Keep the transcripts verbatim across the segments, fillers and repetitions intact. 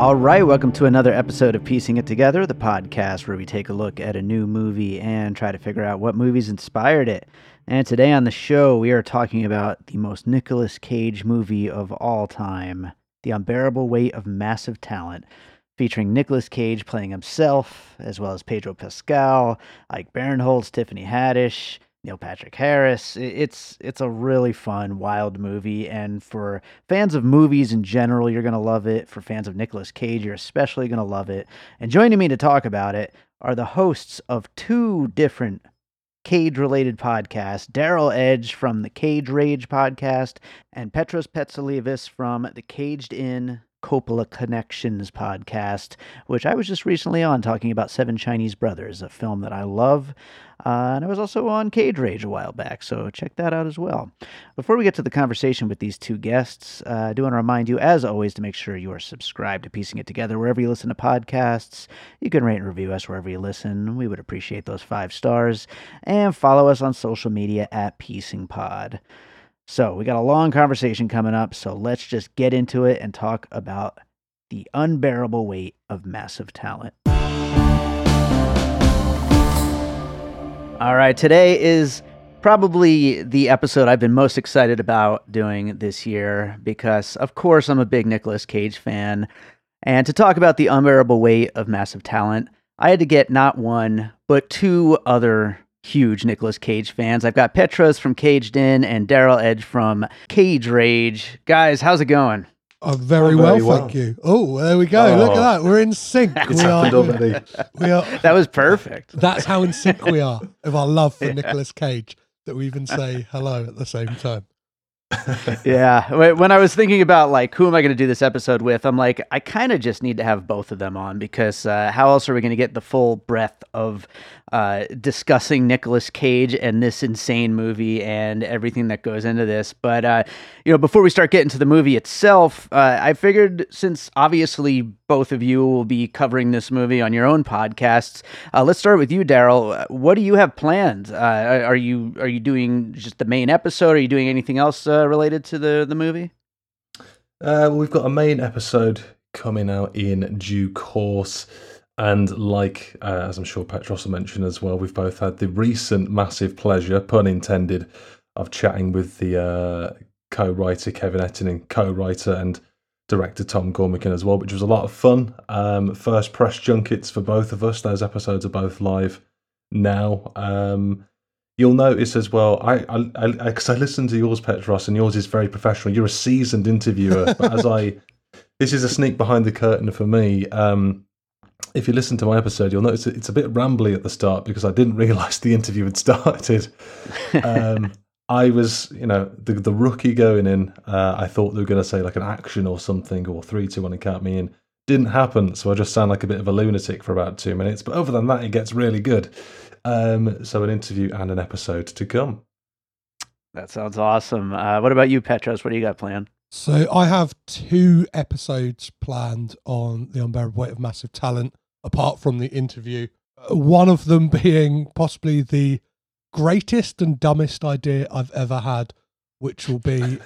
All right, welcome to another episode of Piecing It Together, the podcast where we take a look at a new movie and try to figure out what movies inspired it. And today on the show, we are talking about the most Nicolas Cage movie of all time, The Unbearable Weight of Massive Talent, featuring Nicolas Cage playing himself, as well as Pedro Pascal, Ike Barinholtz, Tiffany Haddish, Neil Patrick Harris. It's it's a really fun, wild movie, and for fans of movies in general, you're going to love it. For fans of Nicolas Cage, you're especially going to love it. And joining me to talk about it are the hosts of two different Cage-related podcasts, Daryl Edge from the Cage Rage podcast, and Petros Petsalivas from the Caged In Coppola Connections podcast, which I was just recently on talking about Seven Chinese Brothers, a film that I love. Uh, and I was also on Cage Rage a while back, so check that out as well. Before we get to the conversation with these two guests, uh, I do want to remind you, as always, to make sure you are subscribed to Piecing It Together wherever you listen to podcasts. You can rate and review us wherever you listen. We would appreciate those five stars. And follow us on social media at Piecing Pod. So we got a long conversation coming up, so let's just get into it and talk about The Unbearable Weight of Massive Talent. All right, today is probably the episode I've been most excited about doing this year because, of course, I'm a big Nicolas Cage fan. And to talk about The Unbearable Weight of Massive Talent, I had to get not one, but two other huge Nicolas Cage fans. I've got Petros from Caged In and Daryl Edge from Cage Rage. Guys, how's it going? Oh, very, oh, very well, well, thank you. Oh, there we go. Oh. Look at that. We're in sync. It's we happened are, already. We are, that was perfect. That's how in sync we are of our love for yeah. Nicolas Cage that we even say hello at the same time. Yeah. When I was thinking about, like, who am I going to do this episode with, I'm like, I kind of just need to have both of them on because uh, how else are we going to get the full breadth of uh, discussing Nicolas Cage and this insane movie and everything that goes into this. But, uh, you know, before we start getting to the movie itself, uh, I figured since obviously both of you will be covering this movie on your own podcasts, uh, let's start with you, Daryl. What do you have planned? Uh, are you are you doing just the main episode? Are you doing anything else uh, related to the, the movie? Uh, well, we've got a main episode coming out in due course. And like, uh, as I'm sure Petros will mention as well, we've both had the recent massive pleasure, pun intended, of chatting with the uh, co-writer Kevin Ettinen, co-writer and director Tom Gormican as well, which was a lot of fun. Um, first press junkets for both of us. Those episodes are both live now. Um, you'll notice as well, I I because I, I, I listened to yours, Petros, and yours is very professional. You're a seasoned interviewer, but as I, this is a sneak behind the curtain for me. Um, If you listen to my episode, you'll notice it's a bit rambly at the start because I didn't realise the interview had started. Um, I was, you know, the the rookie going in. Uh, I thought they were going to say like an action or something, or three, two, one, and count me in. Didn't happen, so I just sound like a bit of a lunatic for about two minutes. But other than that, it gets really good. Um, so an interview and an episode to come. That sounds awesome. Uh, what about you, Petros? What do you got planned? So I have two episodes planned on The Unbearable Weight of Massive Talent, apart from the interview. One of them being possibly the greatest and dumbest idea I've ever had, which will be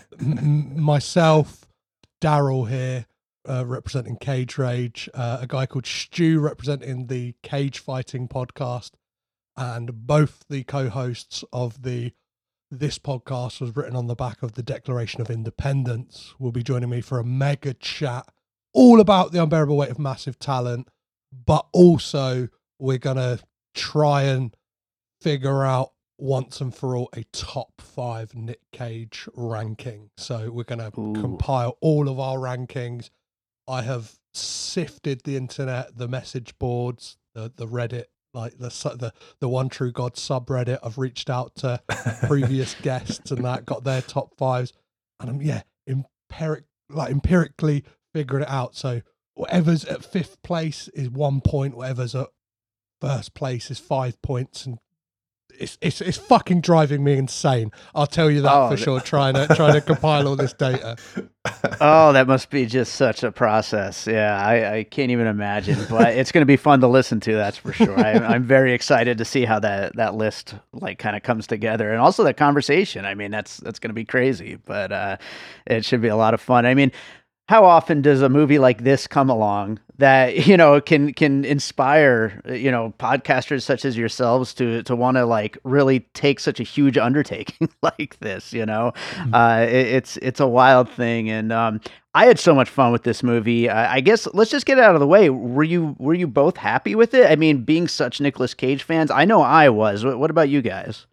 m- myself, Daryl here, uh, representing Cage Rage, uh, a guy called Stu representing the Cage Fighting podcast, and both the co-hosts of the This podcast was written on the back of the Declaration of Independence. Will be joining me for a mega chat all about The Unbearable Weight of Massive Talent, but also we're going to try and figure out once and for all a top five Nick Cage ranking. So we're going to compile all of our rankings. I have sifted the internet, the message boards, the, the Reddit, like the the the One True God subreddit. I've reached out to previous guests and that got their top fives, and I'm yeah empiric like empirically figuring it out. So whatever's at fifth place is one point, whatever's at first place is five points, and it's it's it's fucking driving me insane. I'll tell you that oh, for that... sure. Trying to trying to compile all this data. Oh, that must be just such a process. Yeah, I, I can't even imagine. But it's going to be fun to listen to. That's for sure. I, I'm very excited to see how that, that list like kind of comes together, and also that conversation. I mean, that's that's going to be crazy, but uh, it should be a lot of fun. I mean, how often does a movie like this come along that, you know, can can inspire, you know, podcasters such as yourselves to to want to like really take such a huge undertaking like this, you know? Mm-hmm. Uh, it, it's it's a wild thing, and um, I had so much fun with this movie. Uh, I guess let's just get it out of the way. Were you were you both happy with it? I mean, being such Nicolas Cage fans, I know I was. What, what about you guys?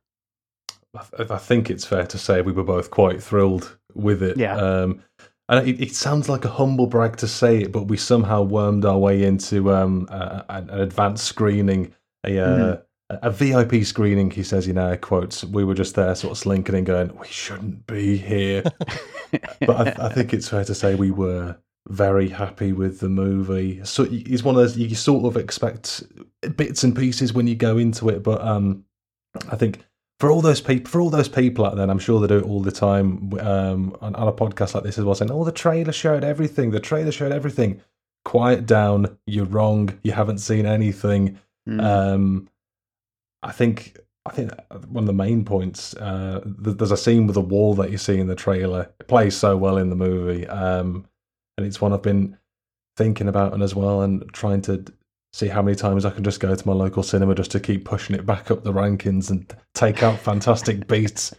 I, I think it's fair to say we were both quite thrilled with it. Yeah. Um, And it, it sounds like a humble brag to say it, but we somehow wormed our way into um, a, an advanced screening, a, uh, mm-hmm. a V I P screening, he says in air quotes. We were just there sort of slinking and going, we shouldn't be here. But I, I think it's fair to say we were very happy with the movie. So it's one of those, you sort of expect bits and pieces when you go into it, but um, I think... For all those people, for all those people out there, and I'm sure they do it all the time um, on, on a podcast like this as well, saying, "Oh, the trailer showed everything. The trailer showed everything." Quiet down. You're wrong. You haven't seen anything. Mm. Um, I think. I think one of the main points. Uh, there's a scene with a wall that you see in the trailer. It plays so well in the movie, um, and it's one I've been thinking about and as well, and trying to see how many times I can just go to my local cinema just to keep pushing it back up the rankings and take out Fantastic Beasts.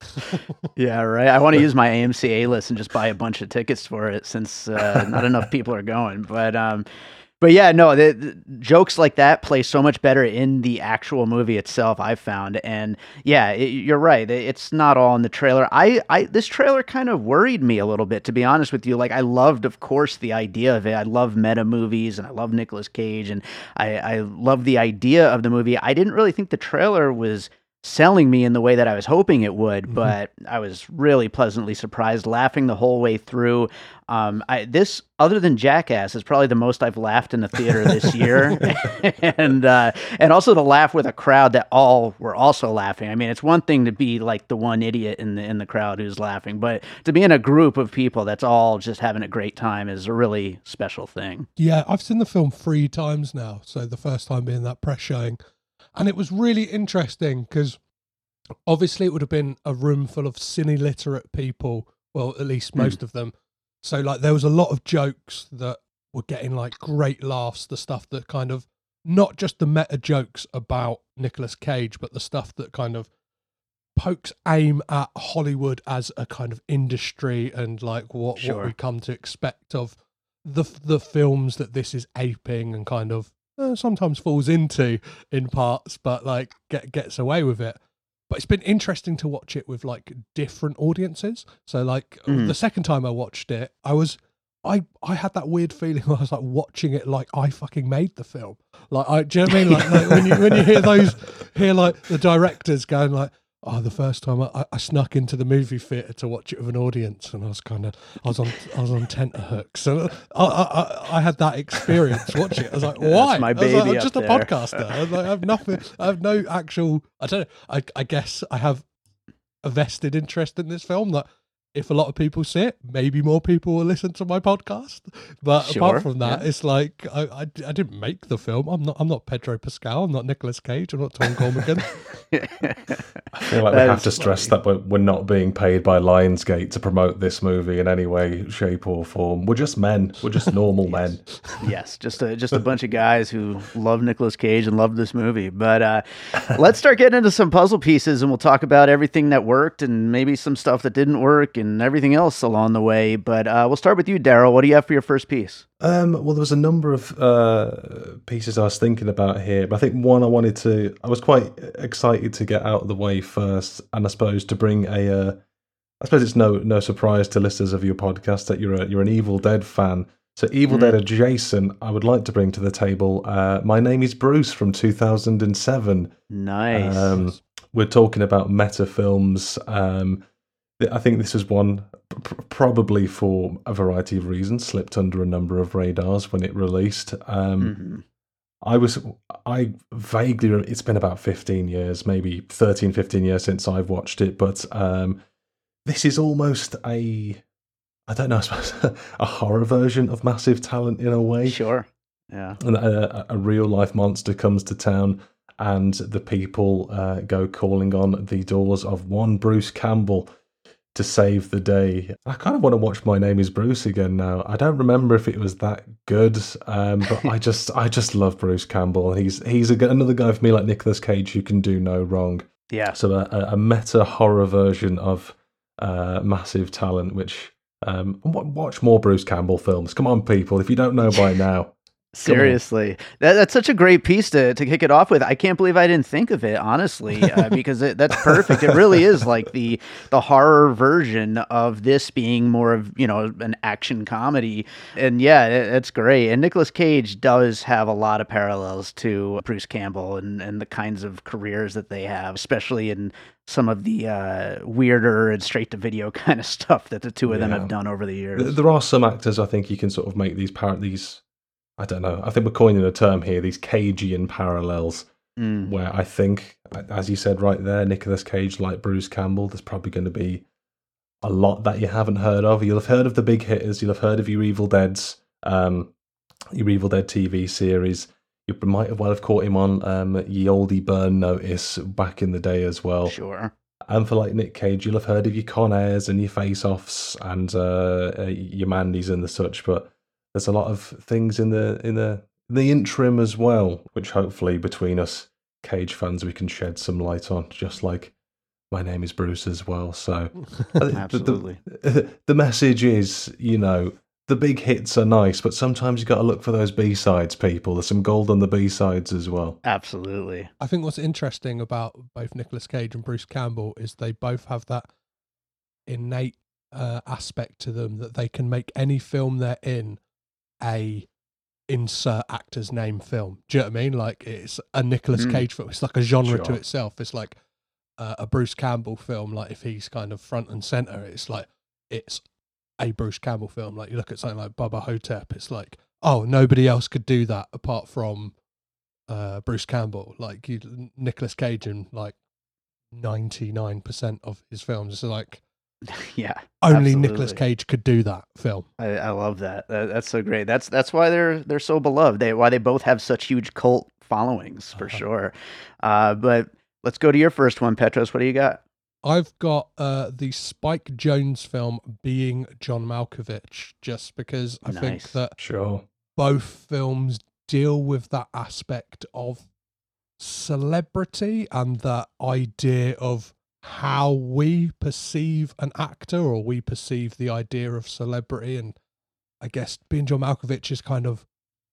Yeah, right. I want to use my A M C A list and just buy a bunch of tickets for it since uh, not enough people are going. But um, but yeah, no, the, the jokes like that play so much better in the actual movie itself, I've found. And yeah, it, you're right. It's not all in the trailer. I, I this trailer kind of worried me a little bit, to be honest with you. Like, I loved, of course, the idea of it. I love meta movies, and I love Nicolas Cage, and I, I love the idea of the movie. I didn't really think the trailer was selling me in the way that I was hoping it would, mm-hmm. but I was really pleasantly surprised, laughing the whole way through. Um, I, this, other than Jackass, is probably the most I've laughed in the theater this year, and uh, and also to laugh with a crowd that all were also laughing. I mean, it's one thing to be like the one idiot in the in the crowd who's laughing, but to be in a group of people that's all just having a great time is a really special thing. Yeah, I've seen the film three times now, so the first time being that press showing. And it was really interesting because obviously it would have been a room full of cine-literate people, well, at least most mm. of them. So, like, there was a lot of jokes that were getting, like, great laughs, the stuff that kind of, not just the meta jokes about Nicolas Cage, but the stuff that kind of pokes aim at Hollywood as a kind of industry and, like, what, sure. what we come to expect of the the films that this is aping and kind of Uh, sometimes falls into in parts, but like get, gets away with it. But it's been interesting to watch it with like different audiences. So like mm. the second time I watched it, I was I I had that weird feeling where I was like watching it like I fucking made the film. Like I do you know what I mean? Like, like when you when you hear those hear like the directors going like, oh, the first time I, I snuck into the movie theater to watch it with an audience, and I was kind of, I was on, I was on tenterhooks, so I, I, I had that experience watching it. I was like, why? That's my baby I was like, I'm up just there. a podcaster. I, was like, I have nothing. I have no actual. I don't know. I, I guess I have a vested interest in this film that if a lot of people see it, maybe more people will listen to my podcast. But sure, apart from that, yeah. it's like I, I, I didn't make the film. I'm not I'm not Pedro Pascal. I'm not Nicolas Cage. I'm not Tom Gormican. I feel like that we have to stress funny. that we're, we're not being paid by Lionsgate to promote this movie in any way, shape, or form. We're just men. We're just normal yes. men. Yes, just a just a bunch of guys who love Nicolas Cage and love this movie. But uh, let's start getting into some puzzle pieces, and we'll talk about everything that worked and maybe some stuff that didn't work and everything else along the way. But uh, we'll start with you, Daryl. What do you have for your first piece? Um, well, there was a number of uh, pieces I was thinking about here, but I think one I wanted to, I was quite excited to get out of the way first, and I suppose to bring a, uh, I suppose it's no no surprise to listeners of your podcast that you're a, you're an Evil Dead fan. So Evil mm. Dead adjacent, I would like to bring to the table. Uh, My Name is Bruce from two thousand seven. Nice. Um, we're talking about meta films. Um, I think this is one, probably for a variety of reasons, slipped under a number of radars when it released. Um, mm-hmm. I was, I vaguely, it's been about fifteen years, maybe thirteen, fifteen years since I've watched it, but um, this is almost a, I don't know, I suppose, a horror version of Massive Talent in a way. Sure, yeah. And a, a real-life monster comes to town, and the people uh, go calling on the doors of one Bruce Campbell, to save the day. I kind of want to watch My Name is Bruce again now. I don't remember if it was that good, um, but I just I just love Bruce Campbell. He's he's a, another guy for me like Nicolas Cage who can do no wrong. Yeah. So a, a meta horror version of uh, Massive Talent, which um, watch more Bruce Campbell films. Come on, people! If you don't know by now. Seriously, that, that's such a great piece to, to kick it off with. I can't believe I didn't think of it, honestly, uh, because it, that's perfect. It really is like the the horror version of this being more of, you know, an action comedy. And yeah, it, it's great. And Nicolas Cage does have a lot of parallels to Bruce Campbell and, and the kinds of careers that they have, especially in some of the uh, weirder and straight-to-video kind of stuff that the two of them Yeah. have done over the years. There are some actors I think you can sort of make these par- these. I don't know. I think we're coining a term here, these Cagean parallels, Mm. where I think, as you said right there, Nicolas Cage, like Bruce Campbell, there's probably going to be a lot that you haven't heard of. You'll have heard of the big hitters. You'll have heard of your Evil Deads, um, your Evil Dead T V series. You might have well have caught him on um, Ye Oldie Burn Notice back in the day as well. Sure. And for like Nick Cage, you'll have heard of your Con Airs and your Face Offs and uh, uh, your Mandys and the such, but there's a lot of things in the in the in the interim as well, which hopefully between us Cage fans we can shed some light on, just like My Name is Bruce as well. So Absolutely. The, the, the message is, you know, the big hits are nice, but sometimes you got to look for those B-sides, people. There's some gold on the B-sides as well. Absolutely. I think what's interesting about both Nicolas Cage and Bruce Campbell is they both have that innate uh, aspect to them that they can make any film they're in a insert actor's name film. Do you know what I mean? Like, it's a Nicolas Mm. Cage film. It's like a genre to Sure. itself. It's like uh, a Bruce Campbell film. Like, if he's kind of front and center, it's like it's a Bruce Campbell film. Like, you look at something like Bubba Hotep, it's like, oh, nobody else could do that apart from uh, Bruce Campbell. Like, you, Nicolas Cage in like ninety-nine percent of his films. It's like Yeah. only absolutely. Nicolas Cage could do that film. I, I love that. that. That's so great. That's that's why they're they're so beloved. They why they both have such huge cult followings for Uh-huh. sure. Uh, but let's go to your first one, Petros. What do you got? I've got uh, the Spike Jonze film Being John Malkovich, just because I think Nice. that Sure. both films deal with that aspect of celebrity and that idea of how we perceive an actor or we perceive the idea of celebrity. And I guess Being John Malkovich is kind of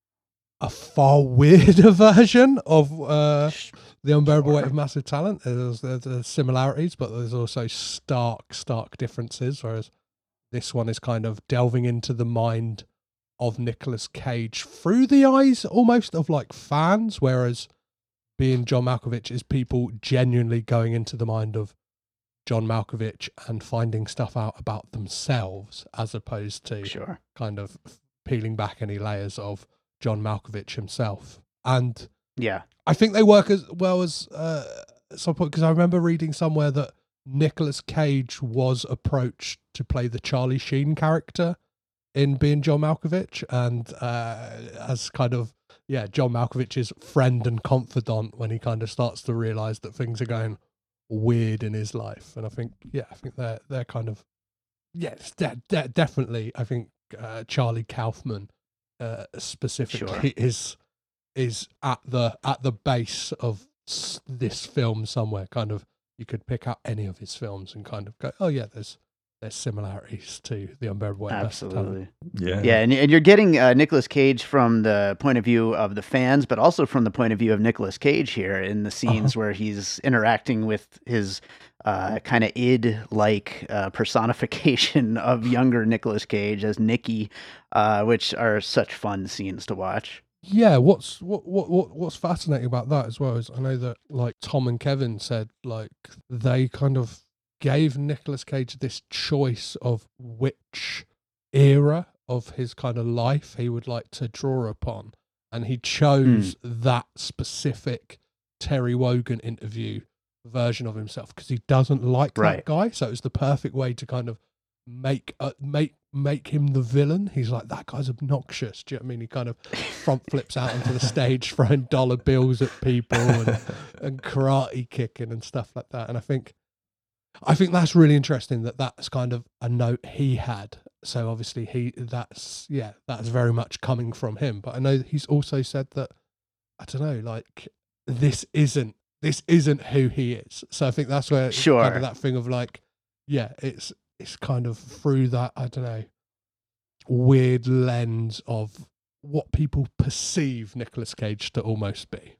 a far weirder version of uh, The Unbearable Weight of Massive Talent. There's, there's, there's similarities, but there's also stark, stark differences, whereas this one is kind of delving into the mind of Nicolas Cage through the eyes almost of like fans, whereas Being John Malkovich is people genuinely going into the mind of John Malkovich and finding stuff out about themselves, as opposed to Sure. kind of peeling back any layers of John Malkovich himself. And Yeah. I think they work as well as uh, at some point, because I remember reading somewhere that Nicolas Cage was approached to play the Charlie Sheen character in Being John Malkovich, and uh, as kind of, yeah, John Malkovich's friend and confidant when he kind of starts to realise that things are going weird in his life. And I think, yeah, I think they're they're kind of, yes, de- de- definitely. I think uh, Charlie Kaufman uh, specifically is is at the at the base of s- this film somewhere. Kind of, you could pick out any of his films and kind of go, oh yeah, there's there's similarities to The Unbearable Weight of Massive Talent. Absolutely. Yeah. Yeah, and, and you're getting uh, Nicolas Cage from the point of view of the fans, but also from the point of view of Nicolas Cage here in the scenes Uh-huh. where he's interacting with his uh, kind of id-like uh, personification of younger Nicolas Cage as Nicky, uh, which are such fun scenes to watch. Yeah, what's what, what what what's fascinating about that as well is I know that like Tom and Kevin said like they kind of gave Nicolas Cage this choice of which era of his kind of life he would like to draw upon, and he chose that specific Terry Wogan interview version of himself because he doesn't like Right. that guy, so it's the perfect way to kind of make uh, make make him the villain. He's like, that guy's obnoxious. Do you know what I mean? He kind of front flips out onto the stage throwing dollar bills at people and, and karate kicking and stuff like that. And I think I think that's really interesting that that's kind of a note he had. So obviously he that's yeah that's very much coming from him. But I know he's also said that I don't know like this isn't this isn't who he is. So I think that's where it's Sure. kind of that thing of like yeah it's it's kind of through that I don't know weird lens of what people perceive Nicolas Cage to almost be.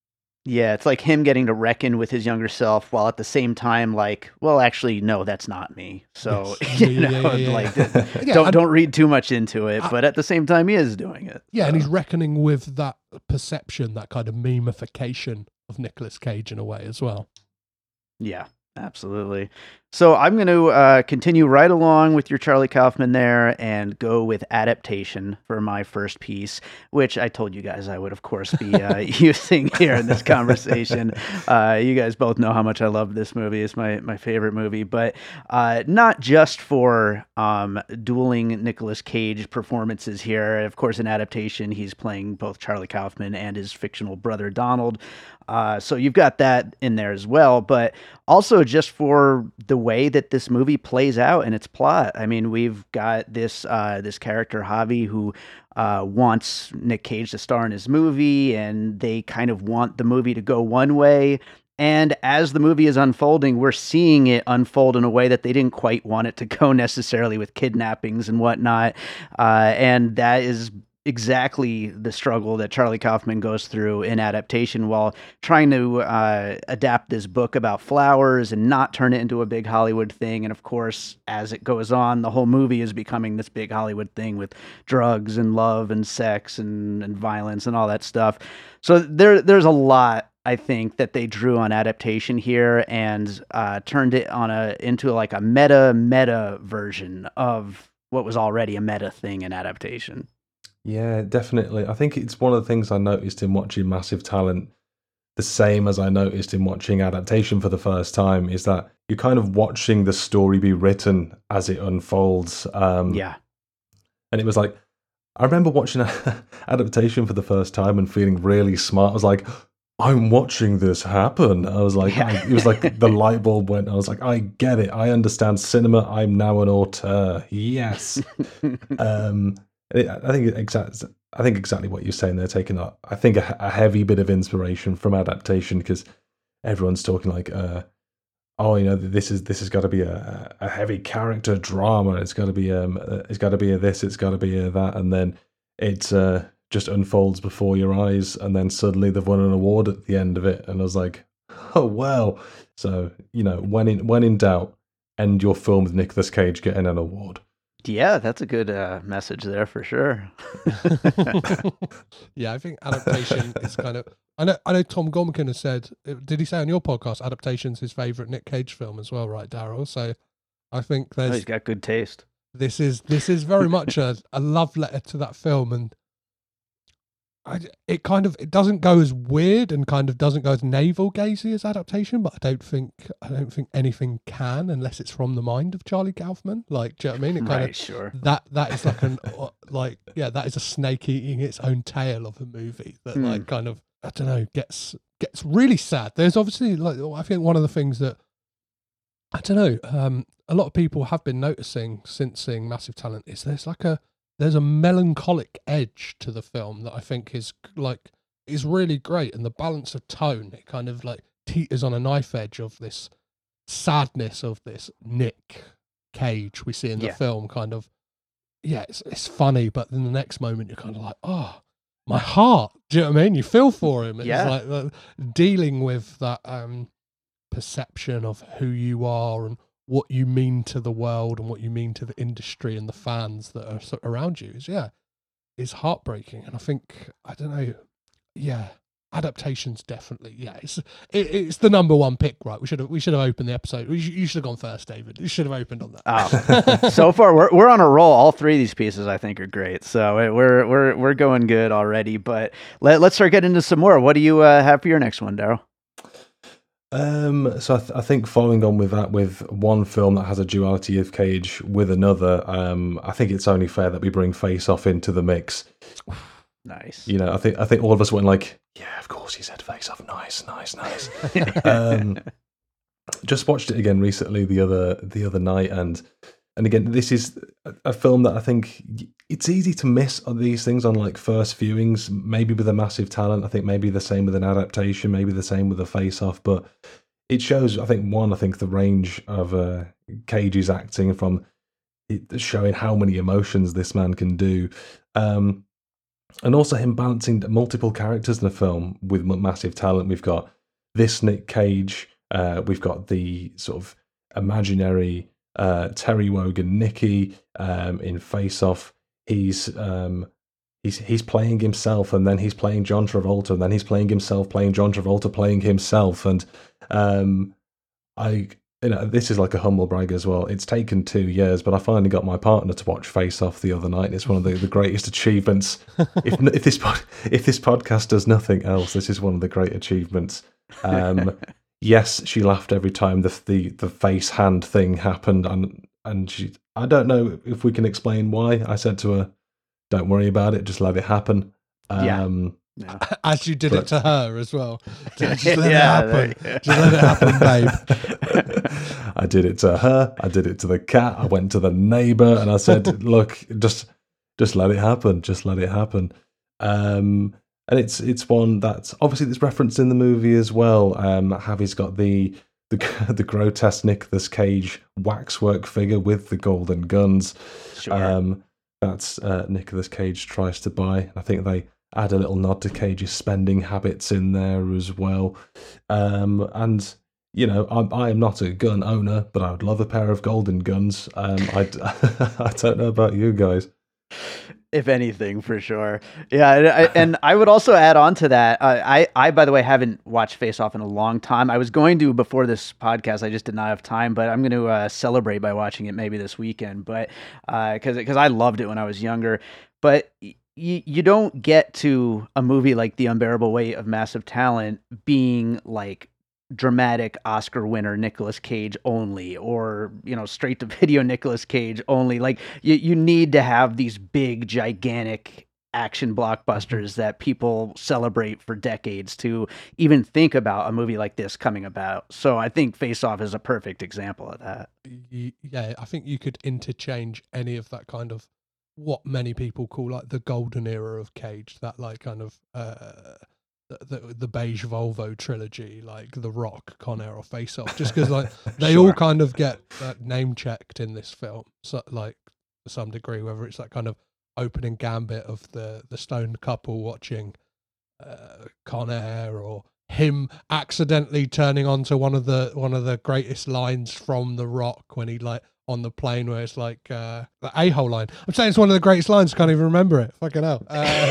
Yeah, it's like him getting to reckon with his younger self while at the same time, like, well, actually, no, that's not me. So, Yes. you Yeah, know, yeah, yeah, like, Yeah, don't and- don't read too much into it. I- But at the same time, he is doing it. Yeah, and so. he's reckoning with that perception, that kind of memification of Nicolas Cage in a way as well. Yeah, absolutely. So I'm going to uh, continue right along with your Charlie Kaufman there and go with adaptation for my first piece, which I told you guys I would, of course, be uh, using here in this conversation. Uh, you guys both know how much I love this movie. It's my, my favorite movie, but uh, not just for um, dueling Nicolas Cage performances here. Of course, in adaptation, he's playing both Charlie Kaufman and his fictional brother, Donald. Uh, so you've got that in there as well, but also just for the way that this movie plays out and its plot. I mean, we've got this uh, this character Javi who uh, wants Nick Cage to star in his movie, and they kind of want the movie to go one way. And as the movie is unfolding, we're seeing it unfold in a way that they didn't quite want it to go necessarily, with kidnappings and whatnot. Uh, and that is exactly the struggle that Charlie Kaufman goes through in adaptation while trying to uh, adapt this book about flowers and not turn it into a big Hollywood thing. And of course, as it goes on, the whole movie is becoming this big Hollywood thing with drugs and love and sex and, and violence and all that stuff. So there, there's a lot, I think, that they drew on adaptation here and uh, turned it on a into like a meta meta version of what was already a meta thing in adaptation. Yeah, definitely. I think it's one of the things I noticed in watching Massive Talent, the same as I noticed in watching adaptation for the first time, is that you're kind of watching the story be written as it unfolds. Um, Yeah. And it was like, I remember watching adaptation for the first time and feeling really smart. I was like, I'm watching this happen. I was like, Yeah. I, it was like the light bulb went. I was like, I get it. I understand cinema. I'm now an auteur. Yes. um, I think exactly. I think exactly what you're saying. They're taking, a, I think, a, a heavy bit of inspiration from adaptation because everyone's talking like, uh, oh, you know, this is this has got to be a, a heavy character drama. It's got to be um, it's got to be a this. It's got to be a that, and then it uh, just unfolds before your eyes, and then suddenly they've won an award at the end of it. And I was like, oh well. So you know, when in when in doubt, end your film with Nicolas Cage getting an award. Yeah, that's a good uh, message there for sure. Yeah, I think adaptation is kind of. I know. I know. Tom Gormican has said. Did he say on your podcast adaptation's his favorite Nick Cage film as well? Right, Daryl. So I think Oh, there's. he's got good taste. This is this is very much a, a love letter to that film, and I, it kind of it doesn't go as weird and kind of doesn't go as navel gazing as adaptation, but I don't think I don't think anything can unless it's from the mind of Charlie Kaufman. Like, do you know what I mean? It kind Right, of sure. that that is like an uh, like yeah, that is a snake eating its own tail of a movie that Hmm. like kind of I don't know gets gets really sad. There's obviously like I think one of the things that I don't know um, a lot of people have been noticing since seeing Massive Talent is there's like a there's a melancholic edge to the film that I think is like is really great, and the balance of tone it kind of like teeters on a knife edge of this sadness of this Nick Cage we see in the Yeah. film kind of yeah it's it's funny, but then the next moment you're kind of like oh my heart, do you know what I mean? You feel for him. It's Yeah. like uh, dealing with that um perception of who you are and what you mean to the world and what you mean to the industry and the fans that are so- around you is yeah is heartbreaking. And I think I don't know yeah adaptations definitely yeah it's it, it's the number one pick, right? We should have we should have opened the episode. We should, you should have gone first, David. You should have opened on that. Oh, so far we're we're on a roll. All three of these pieces I think are great. So it- we're we're we're going good already. But let let's start getting into some more. What do you uh, have for your next one, Daryl? Um, so I, th- I think following on with that, with one film that has a duality of Cage with another, um, I think it's only fair that we bring Face Off into the mix. Nice. You know, I think I think all of us went like, yeah, of course he said Face Off, nice, nice, nice. um, just watched it again recently the other the other night, and and again, this is a, a film that I think it's easy to miss on these things on like first viewings. Maybe with a massive talent, I think maybe the same with an adaptation, maybe the same with a Face Off, but it shows. I think one, I think the range of uh, Cage's acting from it, showing how many emotions this man can do. Um, And also him balancing multiple characters in the film with massive talent. We've got this Nick Cage. Uh, we've got the sort of imaginary uh, Terry Wogan Nicky um, in Face Off. He's um, he's he's playing himself, and then he's playing John Travolta, and then he's playing himself, playing John Travolta, playing himself. And um, I. You know, this is like a humble brag as well. It's taken two years, but I finally got my partner to watch Face Off the other night. It's one of the, the greatest achievements. if if this pod, if this podcast does nothing else, this is one of the great achievements. Um, yes, she laughed every time the the the face hand thing happened, and and she. I don't know if we can explain why. I said to her, "Don't worry about it. Just let it happen." Um, yeah. Yeah. As you did but, it to her as well. Just let yeah, it happen. Just let it happen, babe. I did it to her. I did it to the cat. I went to the neighbour and I said, "Look, just, just let it happen. Just let it happen." Um, and it's it's one that's obviously that's referenced in the movie as well. Um, Javi's got the the the grotesque Nicolas Cage waxwork figure with the golden guns. Sure. Um, that's uh, Nicolas Cage tries to buy. I think they add a little nod to Cage's spending habits in there as well. Um, and, you know, I'm, I am not a gun owner, but I would love a pair of golden guns. Um, I, I don't know about you guys. If anything, for sure. Yeah, and I, and I would also add on to that. Uh, I, I, by the way, haven't watched Face Off in a long time. I was going to before this podcast. I just did not have time, but I'm going to uh, celebrate by watching it maybe this weekend. But because uh, because I loved it when I was younger. But you you don't get to a movie like The Unbearable Weight of Massive Talent being like dramatic Oscar winner Nicolas Cage only, or, you know, straight to video Nicolas Cage only. Like you, you need to have these big, gigantic action blockbusters that people celebrate for decades to even think about a movie like this coming about. So I think Face Off is a perfect example of that. Yeah, I think you could interchange any of that kind of what many people call like the golden era of Cage, that like kind of uh the the, the beige Volvo trilogy, like The Rock, Con Air, or Face Off, just because like they sure. all kind of get uh, name checked in this film, so like to some degree, whether it's that kind of opening gambit of the the stoned couple watching uh, Con Air, or him accidentally turning onto one of the one of the greatest lines from The Rock when he like on the plane, where it's like uh, the a-hole line. I'm saying it's one of the greatest lines. Can't even remember it. Fucking hell.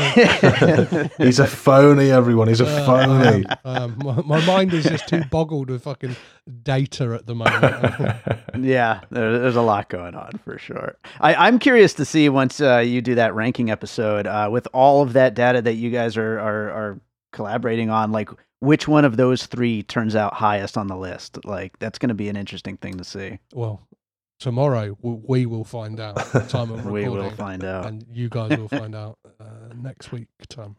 Uh, He's a phony, everyone. He's a uh, phony. Um, my, my mind is just too boggled with fucking data at the moment. Yeah, there, there's a lot going on for sure. I, I'm curious to see once uh, you do that ranking episode uh, with all of that data that you guys are, are, are collaborating on, like which one of those three turns out highest on the list. Like that's going to be an interesting thing to see. Well, tomorrow we will find out the time of recording. We will find out, and you guys will find out uh, next week time.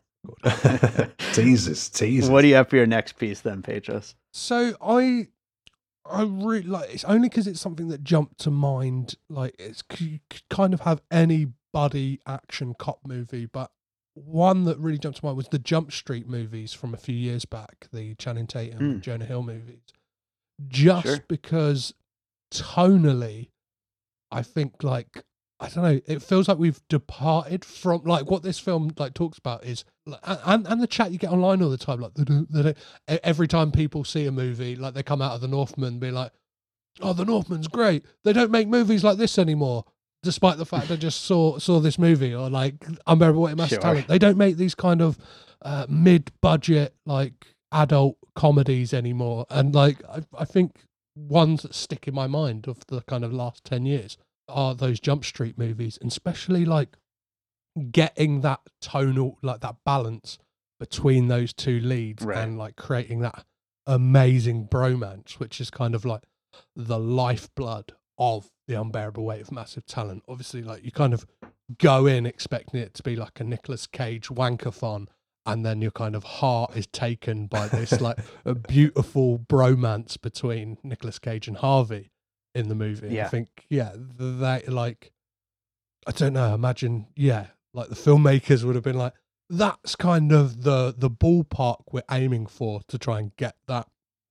teasers, teasers. What do you have for your next piece then, Petros? So I, I really like. It's only because it's something that jumped to mind. Like it's you could kind of have any buddy action cop movie, but one that really jumped to mind was the Jump Street movies from a few years back, the Channing Tatum mm. and Jonah Hill movies. Just sure. because tonally, I think like I don't know, it feels like we've departed from like what this film like talks about is and and the chat you get online all the time, like they they every time people see a movie, like they come out of The Northman be like, oh, The Northman's great, they don't make movies like this anymore, despite the fact I just saw saw this movie, or like Unbearable Weight of Massive Talent. They don't make these kind of uh, mid-budget like adult comedies anymore, and like I, I think ones that stick in my mind of the kind of last ten years are those Jump Street movies, and especially like getting that tonal, like that balance between those two leads, right, and like creating that amazing bromance, which is kind of like the lifeblood of The Unbearable Weight of Massive Talent. Obviously, like you kind of go in expecting it to be like a Nicolas Cage wankathon, and then your kind of heart is taken by this like a beautiful bromance between Nicolas Cage and Harvey in the movie. Yeah. I think, yeah, they like, I don't know, imagine, yeah, like the filmmakers would have been like, that's kind of the the ballpark we're aiming for to try and get that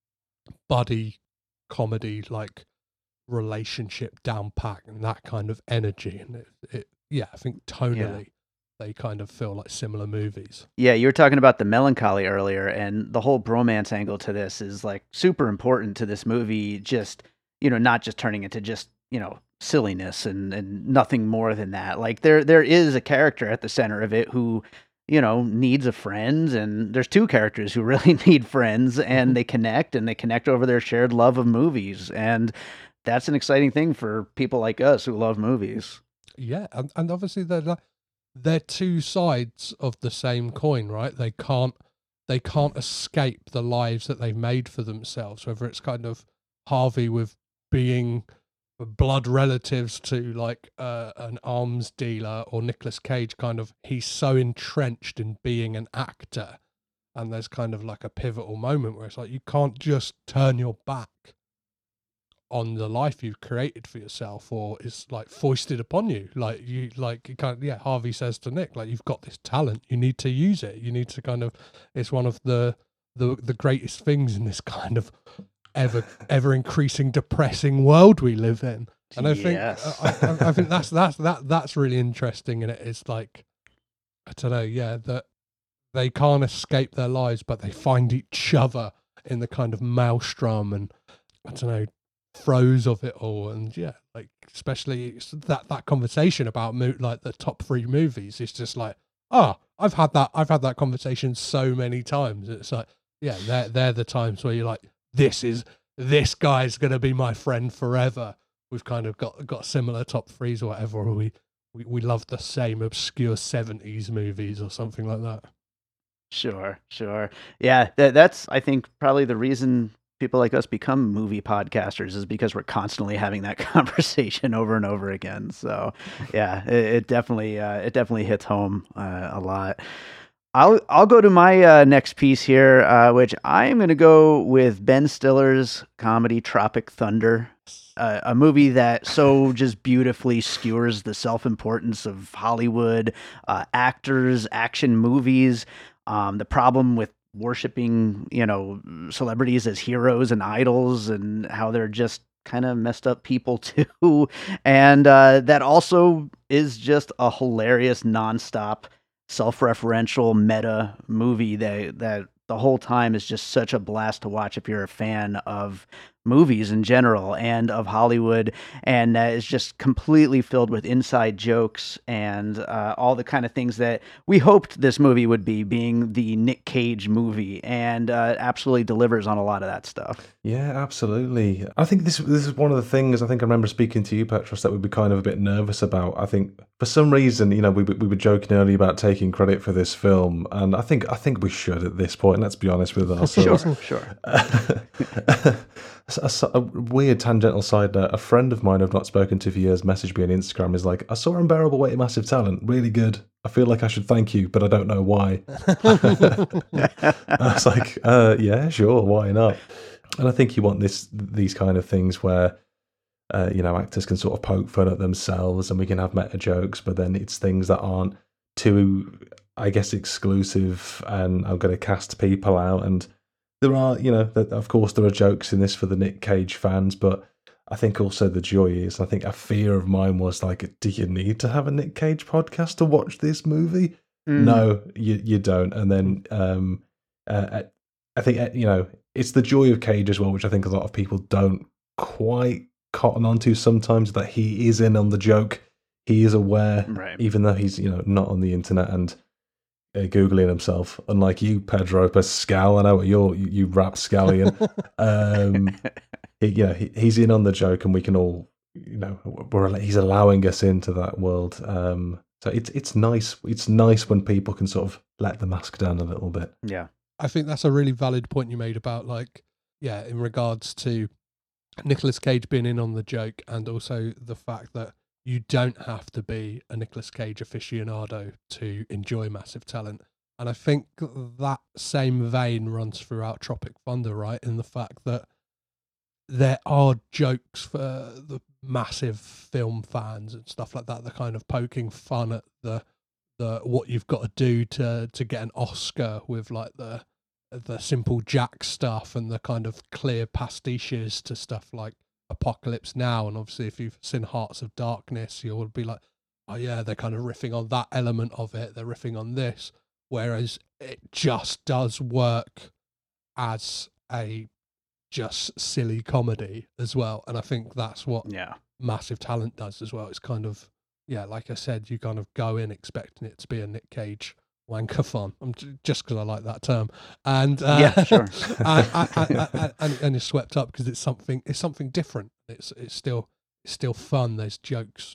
buddy comedy like relationship down pat and that kind of energy. And it, it yeah, I think tonally yeah. they kind of feel like similar movies. Yeah, you were talking about the melancholy earlier, and the whole bromance angle to this is like super important to this movie. Just, you know, not just turning into just, you know, silliness and, and nothing more than that. Like there there is a character at the center of it who, you know, needs a friend, and there's two characters who really need friends, and they connect, and they connect over their shared love of movies, and that's an exciting thing for people like us who love movies. Yeah, and, and obviously they're like, they're two sides of the same coin, right? They can't they can't escape the lives that they've made for themselves, whether it's kind of Harvey with being blood relatives to like uh, an arms dealer, or Nicolas Cage kind of, he's so entrenched in being an actor, and there's kind of like a pivotal moment where it's like you can't just turn your back on the life you've created for yourself, or it's like foisted upon you. Like you, like you can't. Yeah, Harvey says to Nick, like, you've got this talent, you need to use it. You need to kind of. It's one of the the the greatest things in this kind of ever ever increasing depressing world we live in. And I think yes. I, I, I think that's that's that that's really interesting. And it is like, I don't know, yeah, that they can't escape their lives, but they find each other in the kind of maelstrom and I don't know, throes of it all. And yeah, like especially that that conversation about mo- like the top three movies, it's just like, oh, I've had that I've had that conversation so many times. It's like, yeah, they're they're the times where you're like, this is this guy's gonna be my friend forever. We've kind of got got similar top threes or whatever, or we we, we love the same obscure seventies movies or something like that. Sure, sure. Yeah, that, that's, I think, probably the reason people like us become movie podcasters is because we're constantly having that conversation over and over again. So, yeah, it, it definitely uh, it definitely hits home uh, a lot. I'll I'll go to my uh, next piece here, uh, which I am going to go with Ben Stiller's comedy Tropic Thunder. Uh, a movie that so just beautifully skewers the self-importance of Hollywood, uh, actors, action movies, um, the problem with worshiping, you know, celebrities as heroes and idols, and how they're just kind of messed up people too. And uh, that also is just a hilarious, nonstop, self-referential meta movie that that the whole time is just such a blast to watch if you're a fan of movies in general and of Hollywood, and uh, is just completely filled with inside jokes and uh, all the kind of things that we hoped this movie would be, being the Nick Cage movie, and uh, absolutely delivers on a lot of that stuff. Yeah, absolutely. I think this this is one of the things I think I remember speaking to you, Petros, that we'd be kind of a bit nervous about. I think for some reason, you know, we we were joking earlier about taking credit for this film, and I think I think we should at this point. Let's be honest with ourselves. Sure, sure. A, a weird tangential side note, a friend of mine I've not spoken to for years messaged me on Instagram, is like, I saw Unbearable Weight of Massive Talent, really good. I feel like I should thank you, but I don't know why. I was like, uh, yeah, sure, why not? And I think you want this these kind of things where, uh, you know, actors can sort of poke fun at themselves and we can have meta jokes, but then it's things that aren't too, I guess, exclusive, and I'm going to cast people out. And there are, you know, of course, there are jokes in this for the Nick Cage fans, but I think also the joy is, I think a fear of mine was like, do you need to have a Nick Cage podcast to watch this movie? Mm. No, you you don't. And then um, uh, I think, you know, it's the joy of Cage as well, which I think a lot of people don't quite cotton onto sometimes, that he is in on the joke. He is aware, right, even though he's, you know, not on the internet and Uh, Googling himself, unlike you, Pedro Pascal. I know what you're, you, you rapscallion. um, he, yeah, he, he's in on the joke, and we can all, you know, we're, he's allowing us into that world. Um, so it's it's nice. It's nice when people can sort of let the mask down a little bit. Yeah, I think that's a really valid point you made about, like, yeah, in regards to Nicolas Cage being in on the joke, and also the fact that you don't have to be a Nicolas Cage aficionado to enjoy Massive Talent. And I think that same vein runs throughout Tropic Thunder, right? In the fact that there are jokes for the massive film fans and stuff like that. They're kind of poking fun at the the what you've got to do to to get an Oscar with like the the Simple Jack stuff and the kind of clear pastiches to stuff like Apocalypse Now. And obviously, if you've seen Hearts of Darkness, you'll be like, oh yeah, they're kind of riffing on that element of it. They're riffing on this. Whereas it just does work as a just silly comedy as well. And I think that's what Yeah. Massive Talent does as well. It's kind of, yeah, like I said, you kind of go in expecting it to be a Nick Cage wankathon. I'm j- just because I like that term. And uh, Yeah, sure. and, and, and, and, and you're swept up because it's something, it's something different. It's it's still it's still fun. There's jokes.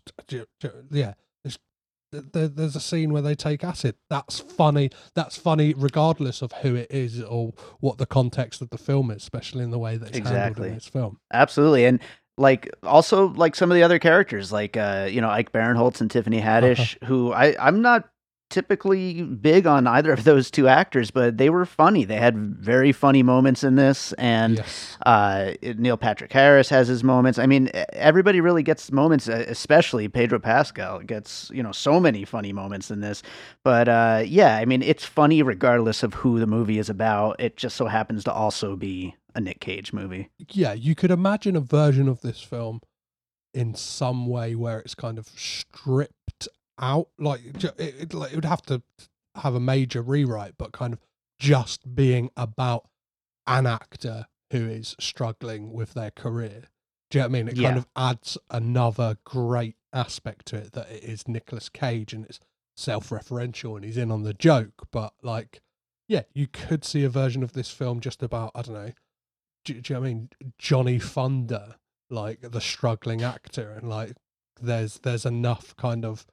Yeah, there's there, there's a scene where they take acid. That's funny. That's funny regardless of who it is or what the context of the film is, especially in the way that it's handled Exactly. in this film. Absolutely. And like also like some of the other characters, like uh, you know, Ike Barinholtz and Tiffany Haddish, who I, I'm not typically big on either of those two actors, but they were funny. They had very funny moments in this, and Yes. uh, Neil Patrick Harris has his moments. I mean, everybody really gets moments, uh, especially Pedro Pascal gets, you know, so many funny moments in this. But uh, yeah, I mean, it's funny regardless of who the movie is about. It just so happens to also be a Nick Cage movie. Yeah, you could imagine a version of this film in some way where it's kind of stripped out, like ju- it, it, like, it would have to have a major rewrite, but kind of just being about an actor who is struggling with their career. Do you know what I mean? It Yeah. kind of adds another great aspect to it, that it is Nicolas Cage and it's self-referential and he's in on the joke. But like, yeah, you could see a version of this film just about, I don't know, do, do you know what I mean? Johnny Thunder, like the struggling actor, and like there's there's enough kind of,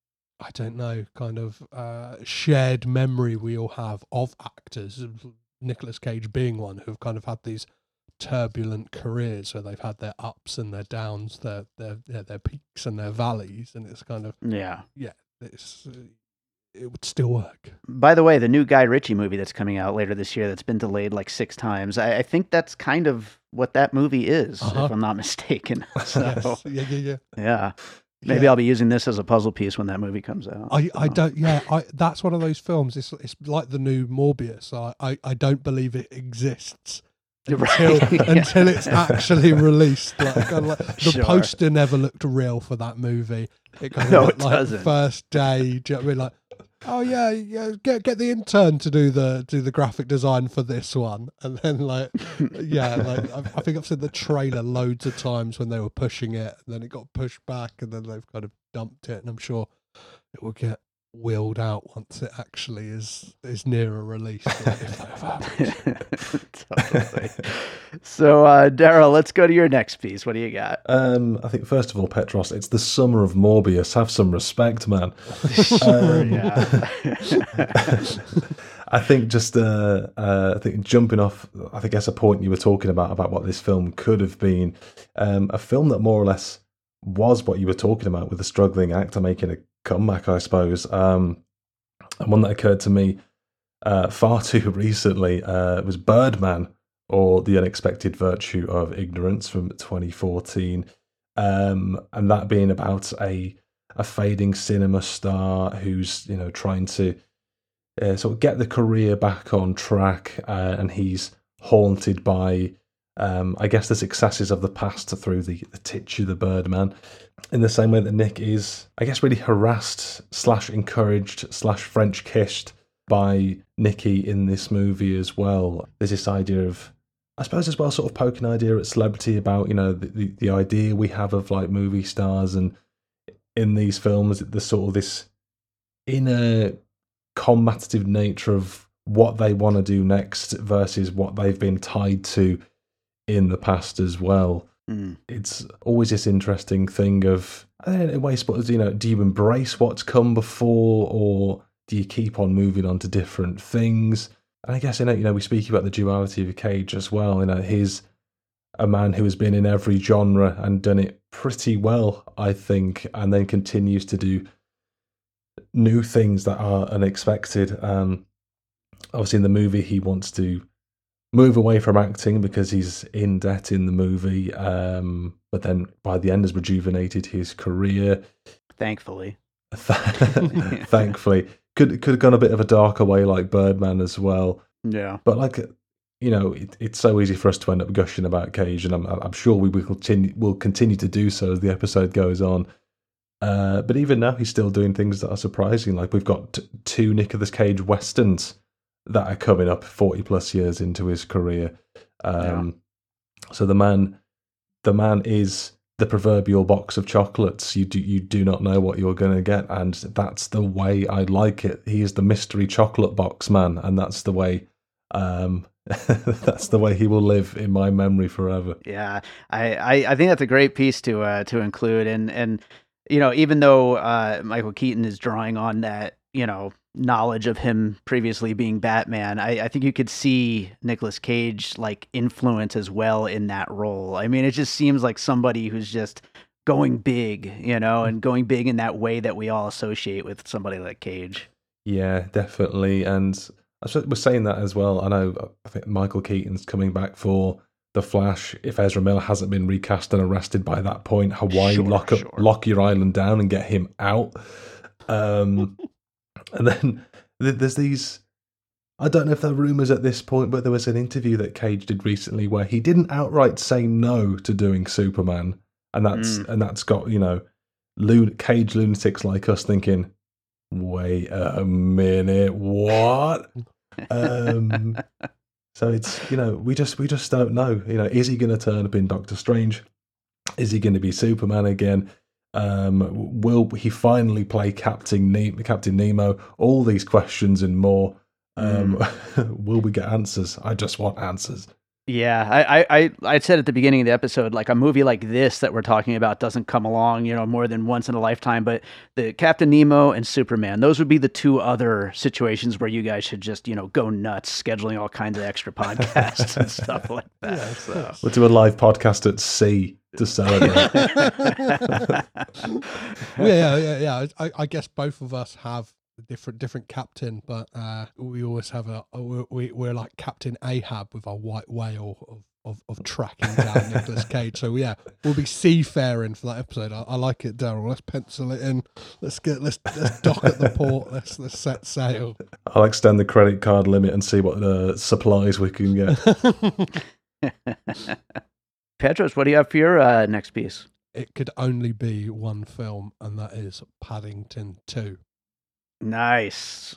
I don't know, kind of uh, shared memory we all have of actors, Nicolas Cage being one, who've kind of had these turbulent careers where they've had their ups and their downs, their their their, their peaks and their valleys, and it's kind of, Yeah. yeah, it's, uh, it would still work. By the way, the new Guy Ritchie movie that's coming out later this year that's been delayed like six times, I, I think that's kind of what that movie is, Uh-huh. if I'm not mistaken. So, Yes. Yeah, yeah, yeah. yeah. Maybe Yeah. I'll be using this as a puzzle piece when that movie comes out. I, I So, don't, yeah, I, that's one of those films. It's it's like the new Morbius. I, I, I don't believe it exists until, Right, yeah. until it's actually released. Like, kind of like the Sure. poster never looked real for that movie. It kind of No, looked it like doesn't. first day. Do you know what I mean? Like, oh yeah, yeah, get get the intern to do the do the graphic design for this one, and then like, yeah, like I, I think I've seen the trailer loads of times when they were pushing it, and then it got pushed back, and then they've kind of dumped it, and I'm sure it will get wheeled out once it actually is is near a release. Like, if that ever happens. Totally. So, uh, Daryl, let's go to your next piece. What do you got? Um, I think first of all, Petros, it's the summer of Morbius. Have some respect, man. Sure, Um, yeah. I think just uh, uh, I think jumping off, I think that's a point you were talking about about what this film could have been. Um, a film that more or less was what you were talking about, with a struggling actor making a comeback, I suppose. Um, and one that occurred to me uh, far too recently uh, was Birdman, or The Unexpected Virtue of Ignorance from twenty fourteen. Um, and that being about a a fading cinema star who's, you know, trying to uh, sort of get the career back on track, uh, and he's haunted by, um, I guess, the successes of the past through the, the titular Birdman, in the same way that Nick is, I guess, really harassed slash encouraged slash French kissed by Nicky in this movie as well. There's this idea of, I suppose as well, sort of poking idea at celebrity, about, you know, the, the, the idea we have of like movie stars, and in these films, there's sort of this inner combative nature of what they want to do next versus what they've been tied to in the past as well. Mm. It's always this interesting thing of, I don't know, in a way, suppose, you know, do you embrace what's come before, or do you keep on moving on to different things? And I guess, you know, you know, we speak about the duality of Cage as well. You know, he's a man who has been in every genre and done it pretty well, I think, and then continues to do new things that are unexpected. Um, obviously in the movie he wants to move away from acting because he's in debt in the movie. Um, but then by the end has rejuvenated his career. Thankfully. Thankfully. Could could have gone a bit of a darker way like Birdman as well. Yeah. But like, you know, it, it's so easy for us to end up gushing about Cage, and I'm, I'm sure we will continue, will continue to do so as the episode goes on. Uh, but even now, he's still doing things that are surprising. Like we've got t- two Nicolas Cage westerns that are coming up forty plus years into his career. Um, yeah. So the man, the man is the proverbial box of chocolates. You do you do not know what you're going to get, and that's the way I like it. He is the mystery chocolate box man, and that's the way. Um, that's the way he will live in my memory forever. Yeah, I, I, I think that's a great piece to uh, to include, and and you know, even though uh, Michael Keaton is drawing on that, you know, knowledge of him previously being Batman, I, I think you could see Nicolas Cage like influence as well in that role. I mean, it just seems like somebody who's just going big, you know, and going big in that way that we all associate with somebody like Cage. Yeah, definitely. And I was saying that as well. I know I think Michael Keaton's coming back for The Flash. If Ezra Miller hasn't been recast and arrested by that point, Hawaii, sure, lock up, sure. lock your island down and get him out. Um, and then there's these, I don't know if they're rumours at this point, but there was an interview that Cage did recently where he didn't outright say no to doing Superman. And that's, mm. and that's got, you know, lun- Cage lunatics like us thinking, wait a minute, what? um, so it's, you know, we just we just don't know. You know, is he going to turn up in Doctor Strange? Is he going to be Superman again? Um, will he finally play Captain ne- Captain Nemo? All these questions and more. Um, mm. Will we get answers? I just want answers. Yeah, I, I, I said at the beginning of the episode, like a movie like this that we're talking about doesn't come along, you know, more than once in a lifetime. But the Captain Nemo and Superman, those would be the two other situations where you guys should just, you know, go nuts, scheduling all kinds of extra podcasts and stuff like that. Yeah, so. We'll do a live podcast at sea to celebrate. yeah, yeah, yeah. I, I guess both of us have different different captain, but uh we always have a we we're like Captain Ahab with our white whale of of, of tracking down Nicolas Cage. So yeah, we'll be seafaring for that episode. I, I like it, Daryl. Let's pencil it in. Let's get let's let's dock at the port. Let's let's set sail. I'll extend the credit card limit and see what uh, supplies we can get. Petros, what do you have for your uh, next piece? It could only be one film, and that is Paddington two. Nice.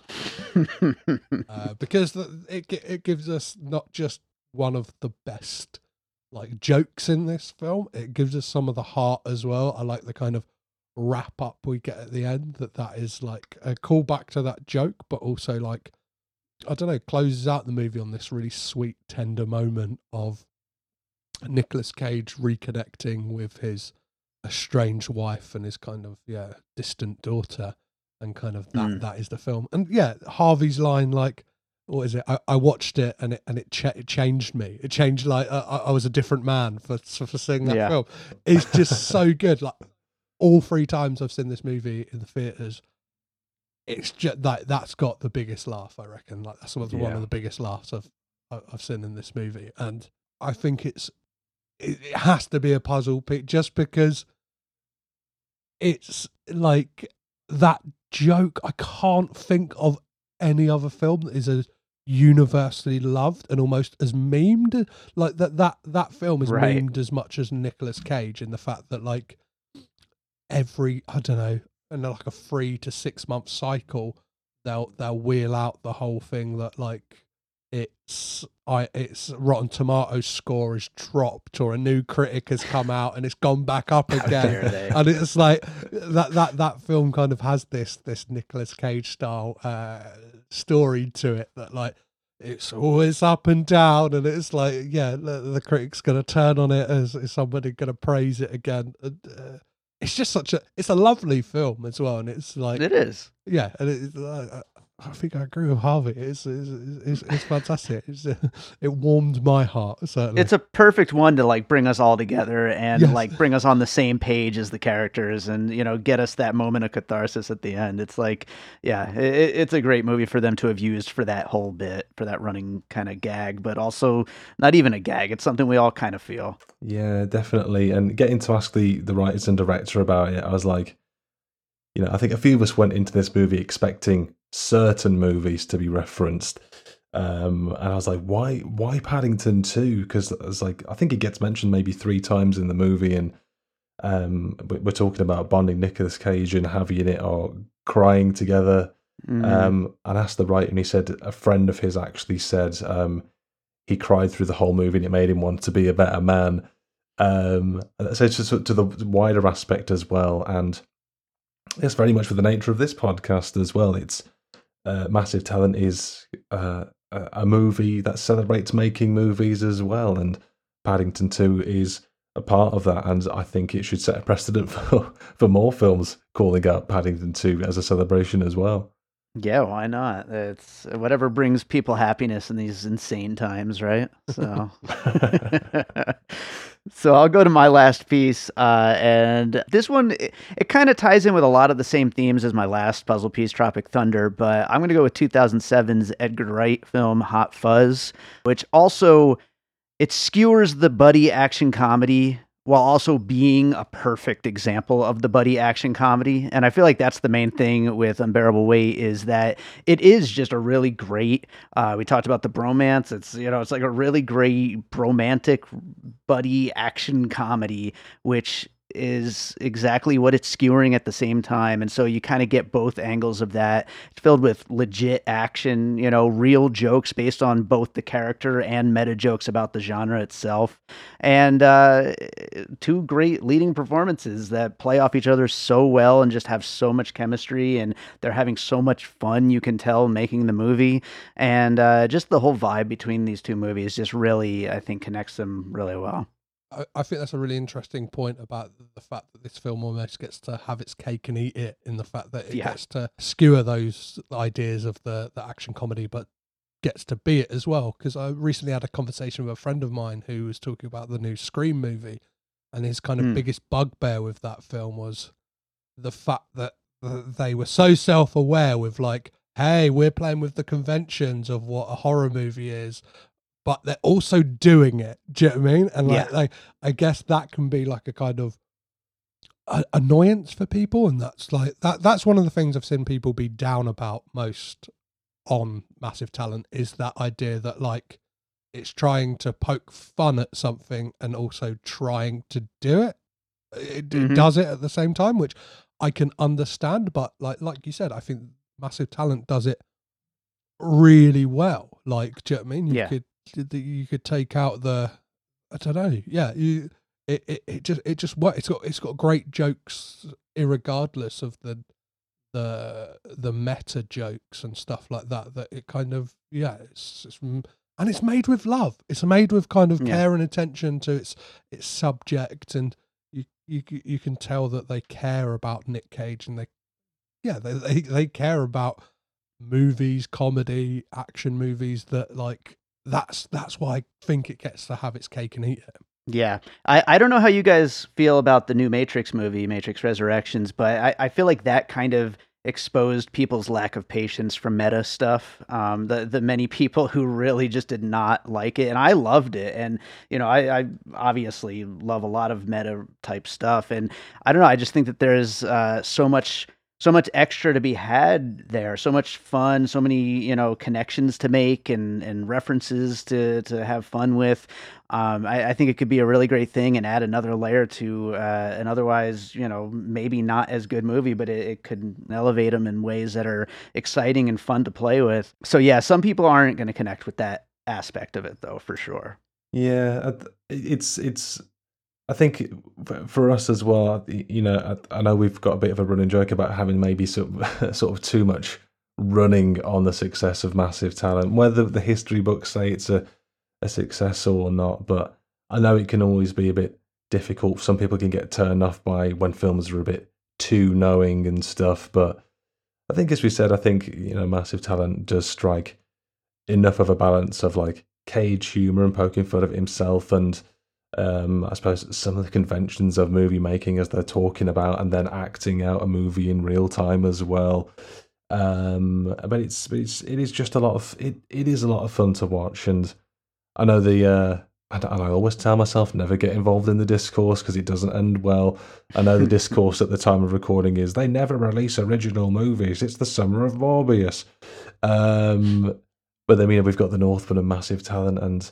uh, because it it gives us not just one of the best like jokes in this film, it gives us some of the heart as well. I like the kind of wrap up we get at the end, that that is like a callback to that joke, but also like, I don't know, closes out the movie on this really sweet, tender moment of Nicolas Cage reconnecting with his estranged wife and his kind of yeah distant daughter. And kind of that, mm. that is the film. And yeah, Harvey's line, like, what is it? I, I watched it and it and it, ch- it changed me. It changed, like, uh, I, I was a different man for for seeing that yeah. film. It's just so good. Like, all three times I've seen this movie in the theatres, it's just that that's got the biggest laugh, I reckon. Like, that's one, yeah. one of the biggest laughs I've I've seen in this movie. And I think it's it, it has to be a puzzle pick, just because it's like that joke. I can't think of any other film that is as universally loved and almost as memed. Like that that that film is right. memed as much as Nicolas Cage, in the fact that like every I don't know, in like a three to six month cycle, they'll they'll wheel out the whole thing that like it's I it's Rotten Tomatoes score is dropped, or a new critic has come out and it's gone back up again, and it's like that that that film kind of has this this Nicolas Cage style uh story to it, that like it's always up and down, and it's like yeah the, the critic's gonna turn on it, as is somebody gonna praise it again. And, uh, it's just such a it's a lovely film as well, and it's like it is yeah and it's uh, I think I agree with Harvey. It's it's it's, it's fantastic. It's, uh, it warmed my heart, certainly. It's a perfect one to like bring us all together and Yes. like bring us on the same page as the characters, and you know, get us that moment of catharsis at the end. It's like, yeah, it, it's a great movie for them to have used for that whole bit, for that running kind of gag, but also not even a gag. It's something we all kind of feel. Yeah, definitely. And getting to ask the the writers and director about it, I was like, you know, I think a few of us went into this movie expecting certain movies to be referenced, um, and I was like, why, why Paddington two? Because it's like I think it gets mentioned maybe three times in the movie, and um, we're talking about bonding Nicolas Cage and Javi in it are crying together. Mhm. Um, and asked the writer, and he said a friend of his actually said um, he cried through the whole movie, and it made him want to be a better man. Um, so it's just to the wider aspect as well, and it's very much with the nature of this podcast as well. It's uh, Massive Talent is uh, a a movie that celebrates making movies as well, and Paddington two is a part of that. And I think it should set a precedent for, for more films calling out Paddington two as a celebration as well. Yeah, why not? It's whatever brings people happiness in these insane times, right? So, so I'll go to my last piece, uh, and this one it, it kind of ties in with a lot of the same themes as my last puzzle piece, Tropic Thunder. But I'm going to go with two thousand seven's Edgar Wright film Hot Fuzz, which also it skewers the buddy action comedy while also being a perfect example of the buddy action comedy. And I feel like that's the main thing with Unbearable Weight is that it is just a really great, uh, we talked about the bromance. It's, you know, it's like a really great bromantic buddy action comedy, which is exactly what it's skewering at the same time. And so you kind of get both angles of that. It's filled with legit action, you know, real jokes based on both the character and meta jokes about the genre itself. And uh, two great leading performances that play off each other so well and just have so much chemistry, and they're having so much fun, you can tell, making the movie. And uh, just the whole vibe between these two movies just really, I think, connects them really well. I, I think that's a really interesting point about the fact that this film almost gets to have its cake and eat it, in the fact that it Yeah. gets to skewer those ideas of the, the action comedy, but gets to be it as well. Because I recently had a conversation with a friend of mine who was talking about the new Scream movie, and his kind of Mm. biggest bugbear with that film was the fact that th- they were so self-aware with like, hey, we're playing with the conventions of what a horror movie is, but they're also doing it. Do you know what I mean? And like, Yeah. like, I guess that can be like a kind of a- annoyance for people, and that's like that. That's one of the things I've seen people be down about most on Massive Talent, is that idea that like it's trying to poke fun at something and also trying to do it. It, Mhm. it does it at the same time, which I can understand. But like like you said, I think Massive Talent does it really well. Like, do you know what I mean? You Yeah. could you could take out the, I don't know, yeah. You it, it, it just it just works. It's got it's got great jokes, irregardless of the the the meta jokes and stuff like that. That it kind of yeah, it's, it's and it's made with love. It's made with kind of Yeah. care and attention to its its subject, and you you you can tell that they care about Nick Cage, and they yeah they they, they care about movies, comedy, action movies. That like that's that's why I think it gets to have its cake and eat it. Yeah. I, I don't know how you guys feel about the new Matrix movie, Matrix Resurrections, but I, I feel like that kind of exposed people's lack of patience for meta stuff. Um, the the many people who really just did not like it, and I loved it. And you know, I, I obviously love a lot of meta type stuff, and I don't know. I just think that there's uh, so much. So much extra to be had there, so much fun, so many, you know, connections to make and, and references to, to have fun with. Um, I, I think it could be a really great thing and add another layer to uh, an otherwise, you know, maybe not as good movie, but it, it could elevate them in ways that are exciting and fun to play with. So yeah, some people aren't going to connect with that aspect of it though, for sure. Yeah, it's it's. I think for us as well, you know, I know we've got a bit of a running joke about having maybe sort of, sort of too much running on the success of Massive Talent, whether the history books say it's a, a success or not. But I know it can always be a bit difficult. Some people can get turned off by when films are a bit too knowing and stuff. But I think, as we said, I think, you know, Massive Talent does strike enough of a balance of like Cage humor and poking fun at himself, and um, I suppose some of the conventions of movie making as they're talking about, and then acting out a movie in real time as well. Um, but it's it's it is just a lot of it. It is a lot of fun to watch, and I know the. Uh, and I always tell myself never get involved in the discourse because it doesn't end well. I know the discourse at the time of recording is they never release original movies. It's the summer of Morbius. Um, but then, you know, we've got the Northman and Massive Talent, and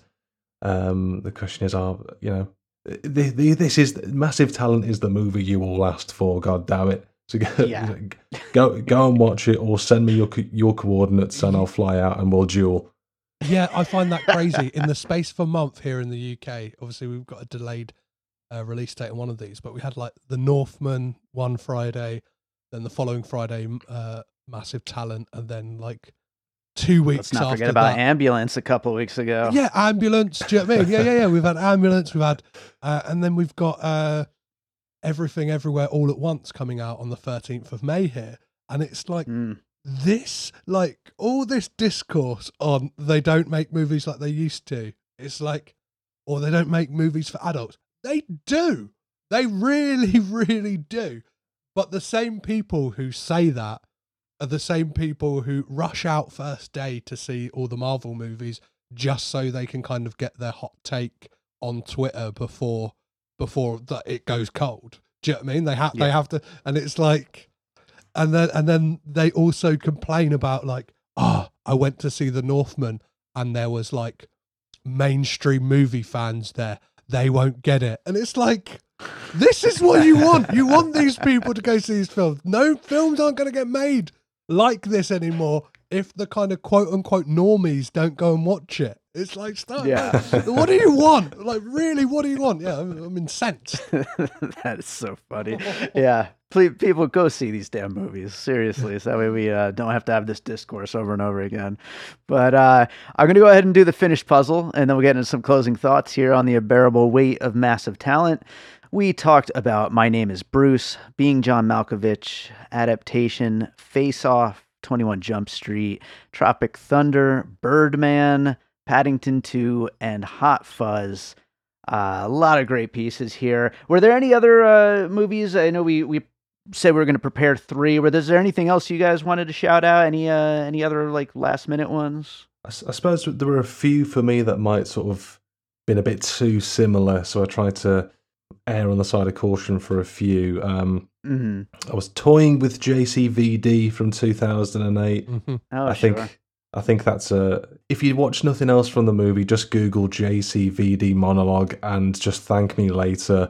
um, the question is, are you know, the, the, this is Massive Talent is the movie you all asked for. God damn it! So go, Yeah. go go and watch it, or send me your your coordinates, and I'll fly out and we'll duel. Yeah, I find that crazy. In the space of a month here in the U K, obviously we've got a delayed uh, release date on one of these, but we had like the Northman one Friday, then the following Friday, uh, Massive Talent, and then like two weeks Let's not after forget about that. Ambulance a couple of weeks ago. Yeah, Ambulance. Do you know what I mean? Yeah, yeah, yeah. We've had Ambulance. We've had, uh, and then we've got uh, Everything Everywhere All at Once coming out on the thirteenth of May here, and it's like. Mm. This, like, all this discourse on they don't make movies like they used to. It's like, or they don't make movies for adults. They do. They really, really do. But the same people who say that are the same people who rush out first day to see all the Marvel movies just so they can kind of get their hot take on Twitter before before that it goes cold. Do you know what I mean? They have Yeah. they have to, and it's like. And then, and then they also complain about like, oh, I went to see the Northman and there was like mainstream movie fans there. They won't get it. And it's like, this is what you want. You want these people to go see these films. No films aren't going to get made like this anymore if the kind of quote unquote normies don't go and watch it. It's like, stop. Yeah. What do you want? Like, really, what do you want? Yeah, I'm, I'm incensed. That is so funny. Yeah. Please, people, go see these damn movies. Seriously. So that way we uh, don't have to have this discourse over and over again. But uh, I'm going to go ahead and do the finished puzzle, and then we'll get into some closing thoughts here on the unbearable weight of Massive Talent. We talked about My Name is Bruce, Being John Malkovich, Adaptation, Face Off, twenty-one Jump Street, Tropic Thunder, Birdman, Paddington two, and Hot Fuzz. Uh, a lot of great pieces here. Were there any other uh, movies? I know we, we said we were going to prepare three. Were there, is there anything else you guys wanted to shout out? Any uh, any other like last minute ones? I, s- I suppose there were a few for me that might sort of been a bit too similar, so I tried to err on the side of caution for a few. Um, Mm-hmm. I was toying with J C V D from two thousand eight. Mm-hmm. Oh, I sure. think I think that's a. If you watch nothing else from the movie, just Google J C V D monologue and just thank me later.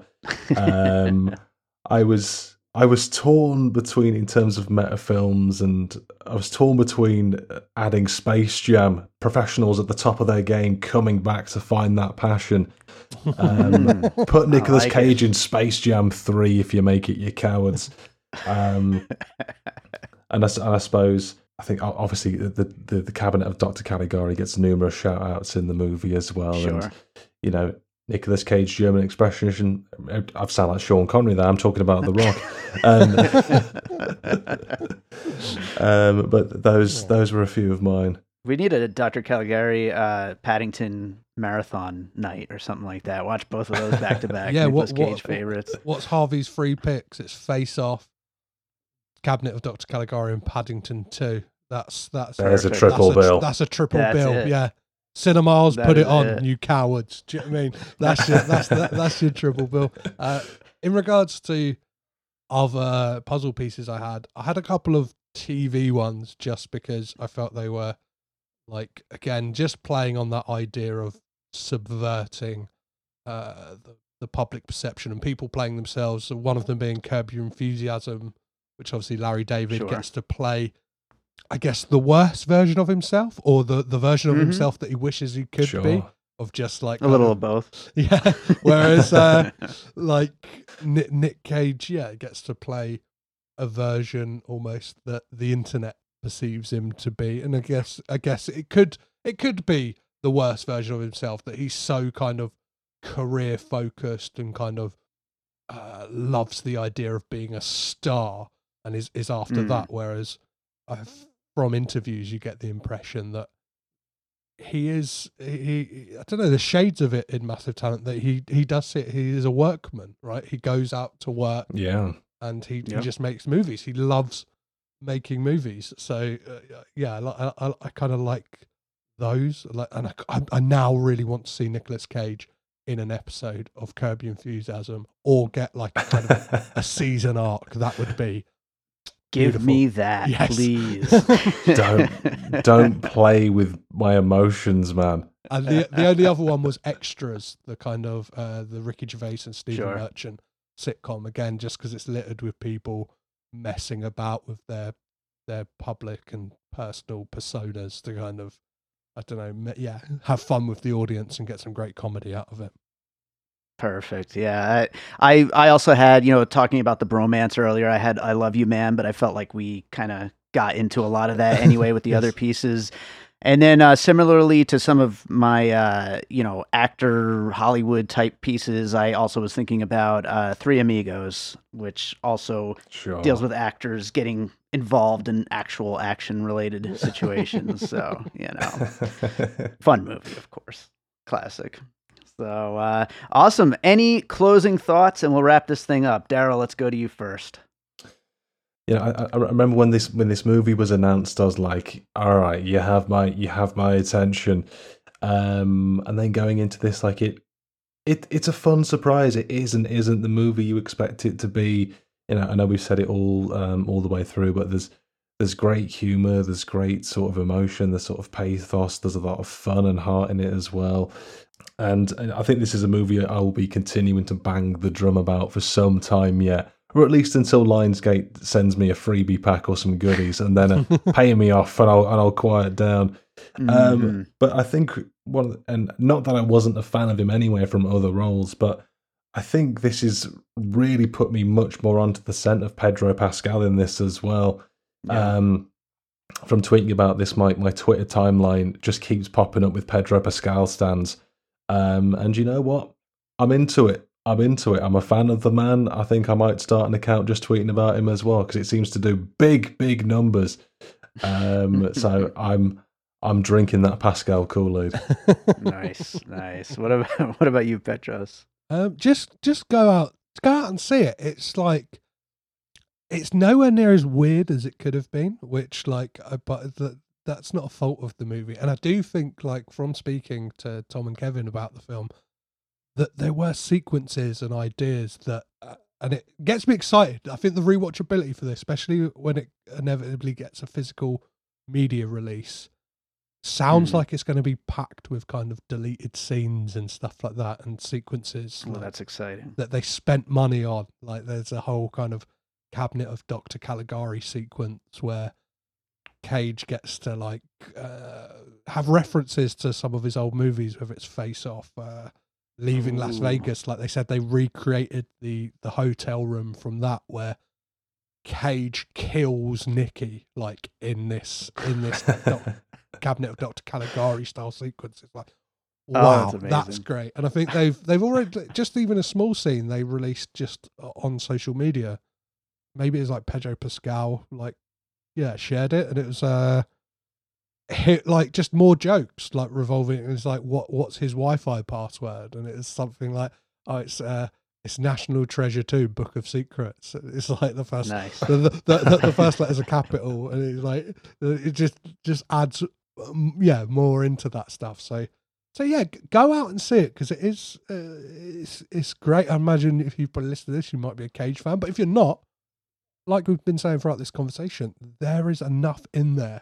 Um, I was I was torn between in terms of meta films, and I was torn between adding Space Jam, professionals at the top of their game coming back to find that passion. Um, put Nicolas like Cage in Space Jam three if you make it, you cowards. Um, and, I, s- and I suppose I think o- obviously the, the the cabinet of Doctor Caligari gets numerous shout outs in the movie as well. Sure. And you know, Nicolas Cage German expressionism. I've sound like Sean Connery there. I'm talking about The Rock. um, um, but those those were a few of mine. We need a Doctor Caligari uh, Paddington marathon night or something like that. Watch both of those back to back. Yeah, Nicolas what- Cage what- favorites. What's Harvey's free picks? It's Face Off, Cabinet of Doctor Caligari, and Paddington two. That's that's There's a Perfect. triple that's bill. A, that's a triple That's bill. it. Yeah, cinemas, That put is it on, it. you cowards. Do you know what I mean? That's your that's that, that's your triple bill. Uh, in regards to other puzzle pieces, I had I had a couple of T V ones just because I felt they were like again just playing on that idea of subverting uh, the the public perception and people playing themselves. One of them being Curb Your Enthusiasm, which obviously Larry David Sure. gets to play, I guess, the worst version of himself, or the, the version of Mhm. himself that he wishes he could Sure. be, of just like A little kind of both. yeah. Whereas uh, like Nick, Nick Cage, yeah, gets to play a version almost that the internet perceives him to be, and I guess I guess it could it could be the worst version of himself, that he's so kind of career focused and kind of uh, loves the idea of being a star and is is after Mm. that. Whereas I, from interviews, you get the impression that he is he, he I don't know, the shades of it in Massive Talent, that he he does it. He is a workman, right? He goes out to work, yeah, and he, Yep. he just makes movies. He loves making movies. So uh, yeah, I, I, I kind of like those. Like, and I, I, I now really want to see Nicolas Cage in an episode of Curb Your Enthusiasm, or get like a kind of a season arc. That would be Give beautiful. me that, Yes. please. don't don't play with my emotions, man. And the the only other one was Extras, the kind of uh, the Ricky Gervais and Stephen Sure. Merchant sitcom, again, just because it's littered with people messing about with their their public and personal personas to kind of, I don't know, me- yeah, have fun with the audience and get some great comedy out of it. Perfect. Yeah. I, I I also had, you know, talking about the bromance earlier, I had I Love You Man, but I felt like we kind of got into a lot of that anyway with the Yes. other pieces. And then uh, similarly to some of my, uh, you know, actor Hollywood type pieces, I also was thinking about uh, Three Amigos, which also Sure. deals with actors getting involved in actual action related situations. So, you know, fun movie, of course. Classic. So uh, awesome. Any closing thoughts, and we'll wrap this thing up. Daryl, let's go to you first. Yeah, I, I remember when this when this movie was announced, I was like, "All right, you have my you have my attention." Um, and then going into this, like it, it it's a fun surprise. It is and isn't the movie you expect it to be. You know, I know we've said it all um, all the way through, but there's there's great humor, there's great sort of emotion, there's sort of pathos, there's a lot of fun and heart in it as well. And I think this is a movie I will be continuing to bang the drum about for some time yet, or at least until Lionsgate sends me a freebie pack or some goodies, and then uh, pay me off, and I'll and I'll quiet down. Mhm. Um, but I think one, and not that I wasn't a fan of him anyway from other roles, but I think this is really put me much more onto the scent of Pedro Pascal in this as well. Yeah. Um, from tweeting about this, my my Twitter timeline just keeps popping up with Pedro Pascal stands. Um, and you know what? I'm into it. I'm into it. I'm a fan of the man. I think I might start an account just tweeting about him as well, because it seems to do big, big numbers. Um, so I'm I'm drinking that Pascal Kool-Aid. Nice, nice. What about what about you, Petros? Um, just just go out, go out and see it. It's like, it's nowhere near as weird as it could have been, which like, I, but the, that's not a fault of the movie. And I do think, like, from speaking to Tom and Kevin about the film, that there were sequences and ideas that, uh, and it gets me excited. I think the rewatchability for this, especially when it inevitably gets a physical media release, sounds Mm. like it's going to be packed with kind of deleted scenes and stuff like that, and sequences Well, like, that's exciting. that they spent money on. Like, there's a whole kind of Cabinet of Doctor Caligari sequence where Cage gets to like uh, have references to some of his old movies, whether it's Face Off, uh, Leaving Las Ooh. Vegas. Like they said, they recreated the the hotel room from that, where Cage kills Nicky, like in this in this doc, Cabinet of Doctor Caligari style sequence. It's like, Oh, wow, that's that's, amazing. great. And I think they've they've already, just even a small scene they released just on social media. Maybe it's like Pedro Pascal, like, yeah, shared it, and it was uh hit like just more jokes like revolving. It was like, what what's his Wi-Fi password, and it was something like, oh, it's uh it's National Treasure two, Book of Secrets. It's like the first Nice. the, the, the, the first letter's a capital, and it's like it just just adds um, yeah, more into that stuff. So so yeah, g- go out and see it, because it is uh, it's it's great. I imagine if you've been listening to this, you might be a Cage fan, but if you're not, like we've been saying throughout this conversation, there is enough in there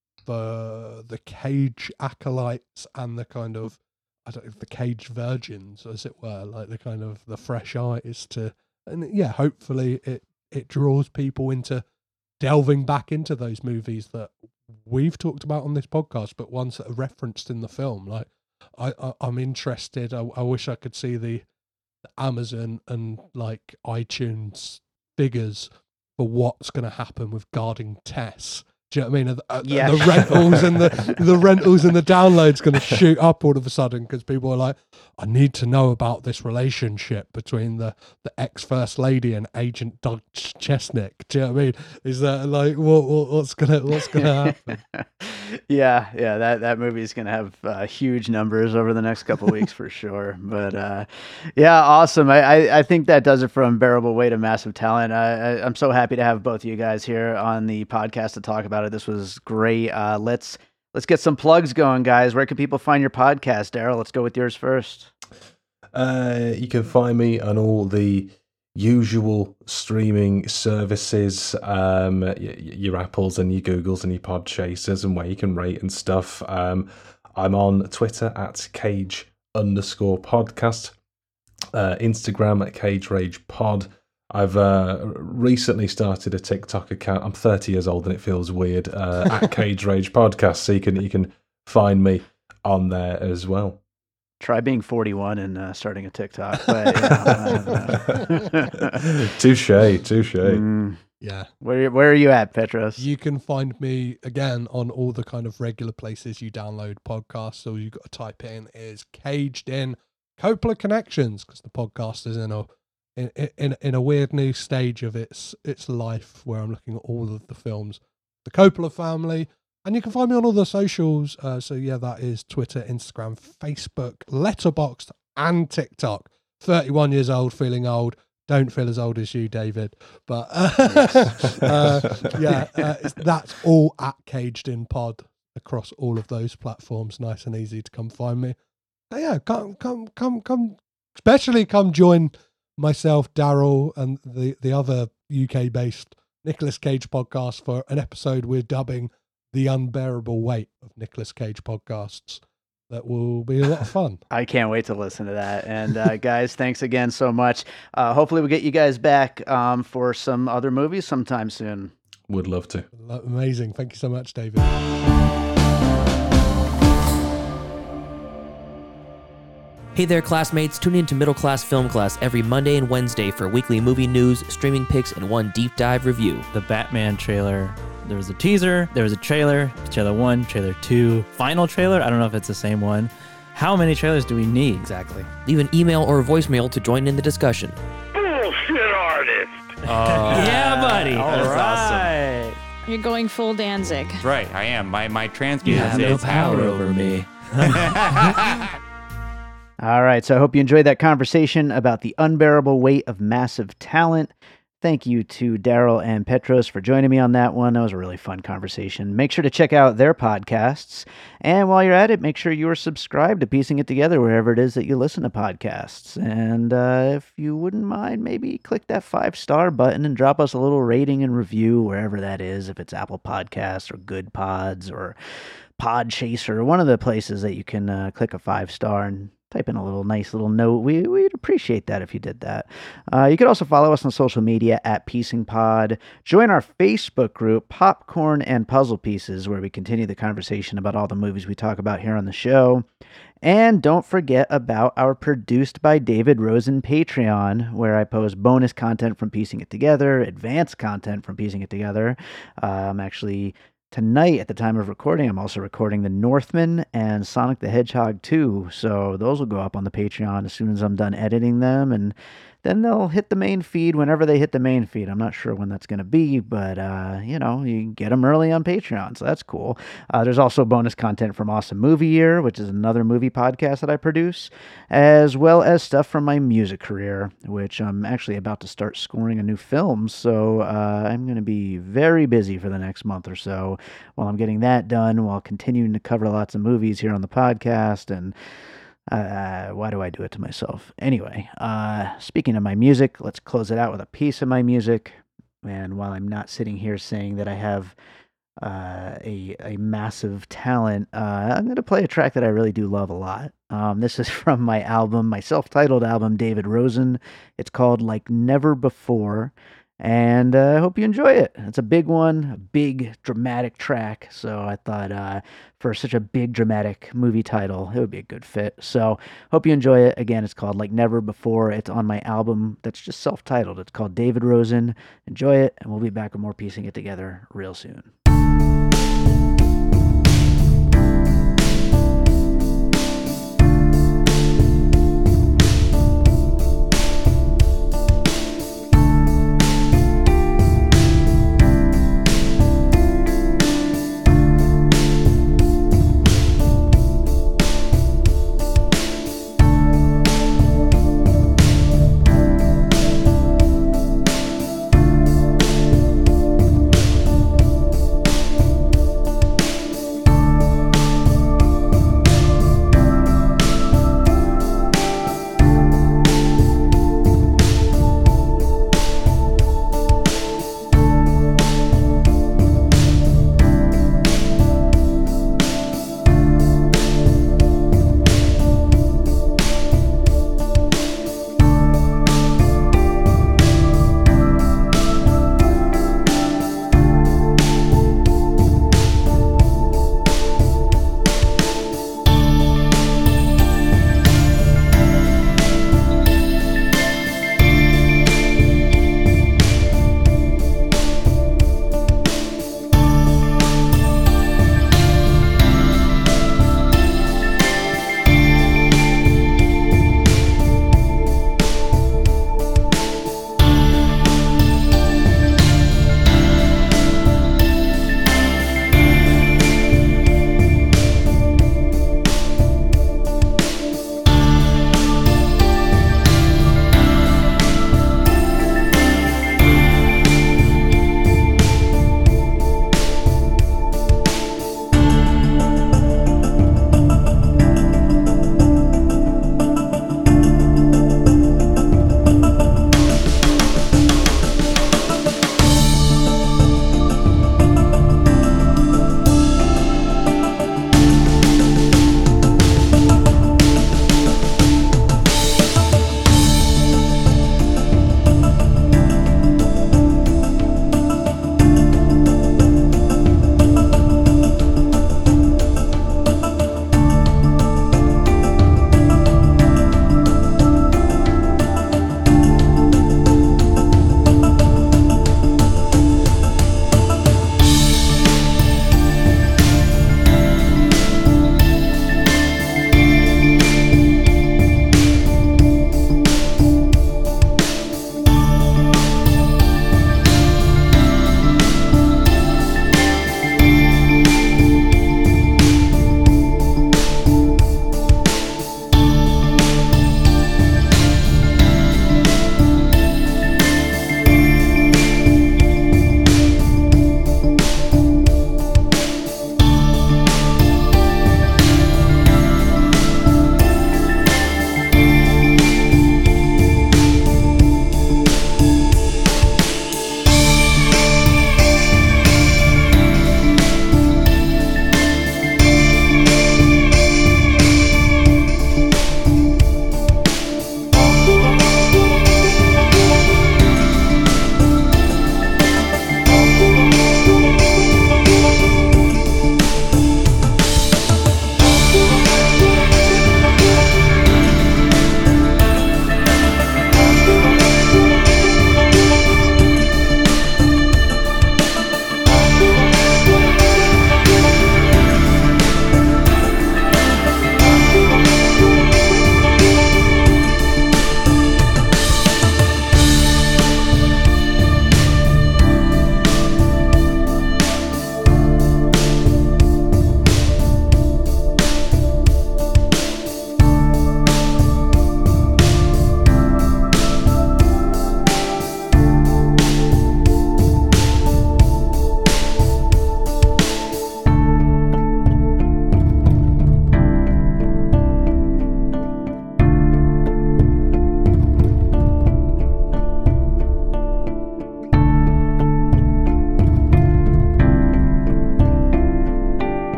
for the Cage acolytes and the kind of, I don't know, the Cage virgins, as it were, like the kind of the fresh eyes to, and yeah, hopefully it it draws people into delving back into those movies that we've talked about on this podcast, but ones that are referenced in the film. Like, I, I I'm interested. I, I wish I could see the, the Amazon and like iTunes figures for what's going to happen with guarding Tess Do you know what I mean? Uh, Yeah. The rentals and the the rentals and the downloads going to shoot up all of a sudden because people are like, I need to know about this relationship between the, the ex first lady and Agent Doug Chesnick. Do you know what I mean? Is that like what, what what's gonna what's gonna happen? yeah, yeah, that that movie is gonna have uh, huge numbers over the next couple weeks for sure. But uh, yeah, awesome. I, I I think that does it for Unbearable Weight of Massive Talent. I, I I'm so happy to have both of you guys here on the podcast to talk about it. This was great. Uh, let's let's get some plugs going, guys. Where can people find your podcast, Daryl? Let's go with yours first. Uh, you can find me on all the usual streaming services, um, your Apples and your Googles and your Podchasers, and where you can rate and stuff. Um, I'm on Twitter at Cage underscore podcast, uh, Instagram at Cage Rage Pod. I've uh, recently started a TikTok account. I'm thirty years old and it feels weird. Uh, at Cage Rage Podcast, so you can you can find me on there as well. Try being forty-one and uh, starting a TikTok. But, yeah. touche, touche. Mm, Yeah. where where are you at, Petros? You can find me again on all the kind of regular places you download podcasts. So you got to type in is Caged in Coppola Connections because the podcast is in a in, in in a weird new stage of its its life where I'm looking at all of the films, the Coppola family. And you can find me on all the socials. Uh, so, yeah, that is Twitter, Instagram, Facebook, Letterboxd, and TikTok. thirty-one years old, feeling old. Don't feel as old as you, David. But, uh, uh, yeah, uh, it's, that's all at Caged In Pod across all of those platforms. Nice and easy to come find me. So, yeah, come, come, come, come, especially come join myself, Daryl, and the, the other U K-based Nicolas Cage podcast for an episode we're dubbing The Unbearable Weight of Nicolas Cage podcasts. That will be a lot of fun. I can't wait to listen to that. And uh, guys, thanks again so much. Uh, hopefully we'll get you guys back um, for some other movies sometime soon. Would love to. Amazing. Thank you so much, David. Hey there, classmates. Tune in to Middle Class Film Class every Monday and Wednesday for weekly movie news, streaming picks, and one deep dive review. The Batman trailer. There was a teaser, there was a trailer, trailer one, trailer two, final trailer. I don't know if it's the same one. How many trailers do we need exactly? Leave an email or a voicemail to join in the discussion. Bullshit artist. Uh, yeah, buddy. All That's right. awesome. You're going full Danzig. That's right, I am. My my trans You penis have no is power over me. All right, so I hope you enjoyed that conversation about The Unbearable Weight of Massive Talent. Thank you to Daryl and Petros for joining me on that one. That was a really fun conversation. Make sure to check out their podcasts. And while you're at it, make sure you are subscribed to Piecing It Together wherever it is that you listen to podcasts. And uh, if you wouldn't mind, maybe click that five-star button and drop us a little rating and review wherever that is, if it's Apple Podcasts or Good Pods or Podchaser, one of the places that you can uh, click a five-star and type in a little nice little note. We, we'd appreciate that if you did that. Uh, you could also follow us on social media at Piecing Pod. Join our Facebook group, Popcorn and Puzzle Pieces, where we continue the conversation about all the movies we talk about here on the show. And don't forget about our Produced by David Rosen Patreon, where I post bonus content from Piecing It Together, advanced content from Piecing It Together. Uh, I'm actually... Tonight, at the time of recording, I'm also recording The Northman and Sonic the Hedgehog two, so those will go up on the Patreon as soon as I'm done editing them, and then they'll hit the main feed whenever they hit the main feed. I'm not sure when that's going to be, but, uh, you know, you can get them early on Patreon, so that's cool. Uh, there's also bonus content from Awesome Movie Year, which is another movie podcast that I produce, as well as stuff from my music career, which I'm actually about to start scoring a new film, so uh, I'm going to be very busy for the next month or so while I'm getting that done, while continuing to cover lots of movies here on the podcast, and Uh, why do I do it to myself? Anyway, uh, speaking of my music, let's close it out with a piece of my music. And while I'm not sitting here saying that I have uh, a a massive talent, uh, I'm going to play a track that I really do love a lot. Um, this is from my album, my self-titled album, David Rosen. It's called Like Never Before. And uh, I hope you enjoy it. It's a big one, a big dramatic track. So I thought uh, for such a big dramatic movie title, it would be a good fit. So hope you enjoy it. Again, it's called Like Never Before. It's on my album that's just self-titled. It's called David Rosen. Enjoy it, and we'll be back with more Piecing It Together real soon.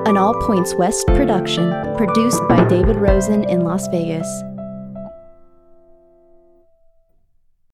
An All Points West production, produced by David Rosen in Las Vegas.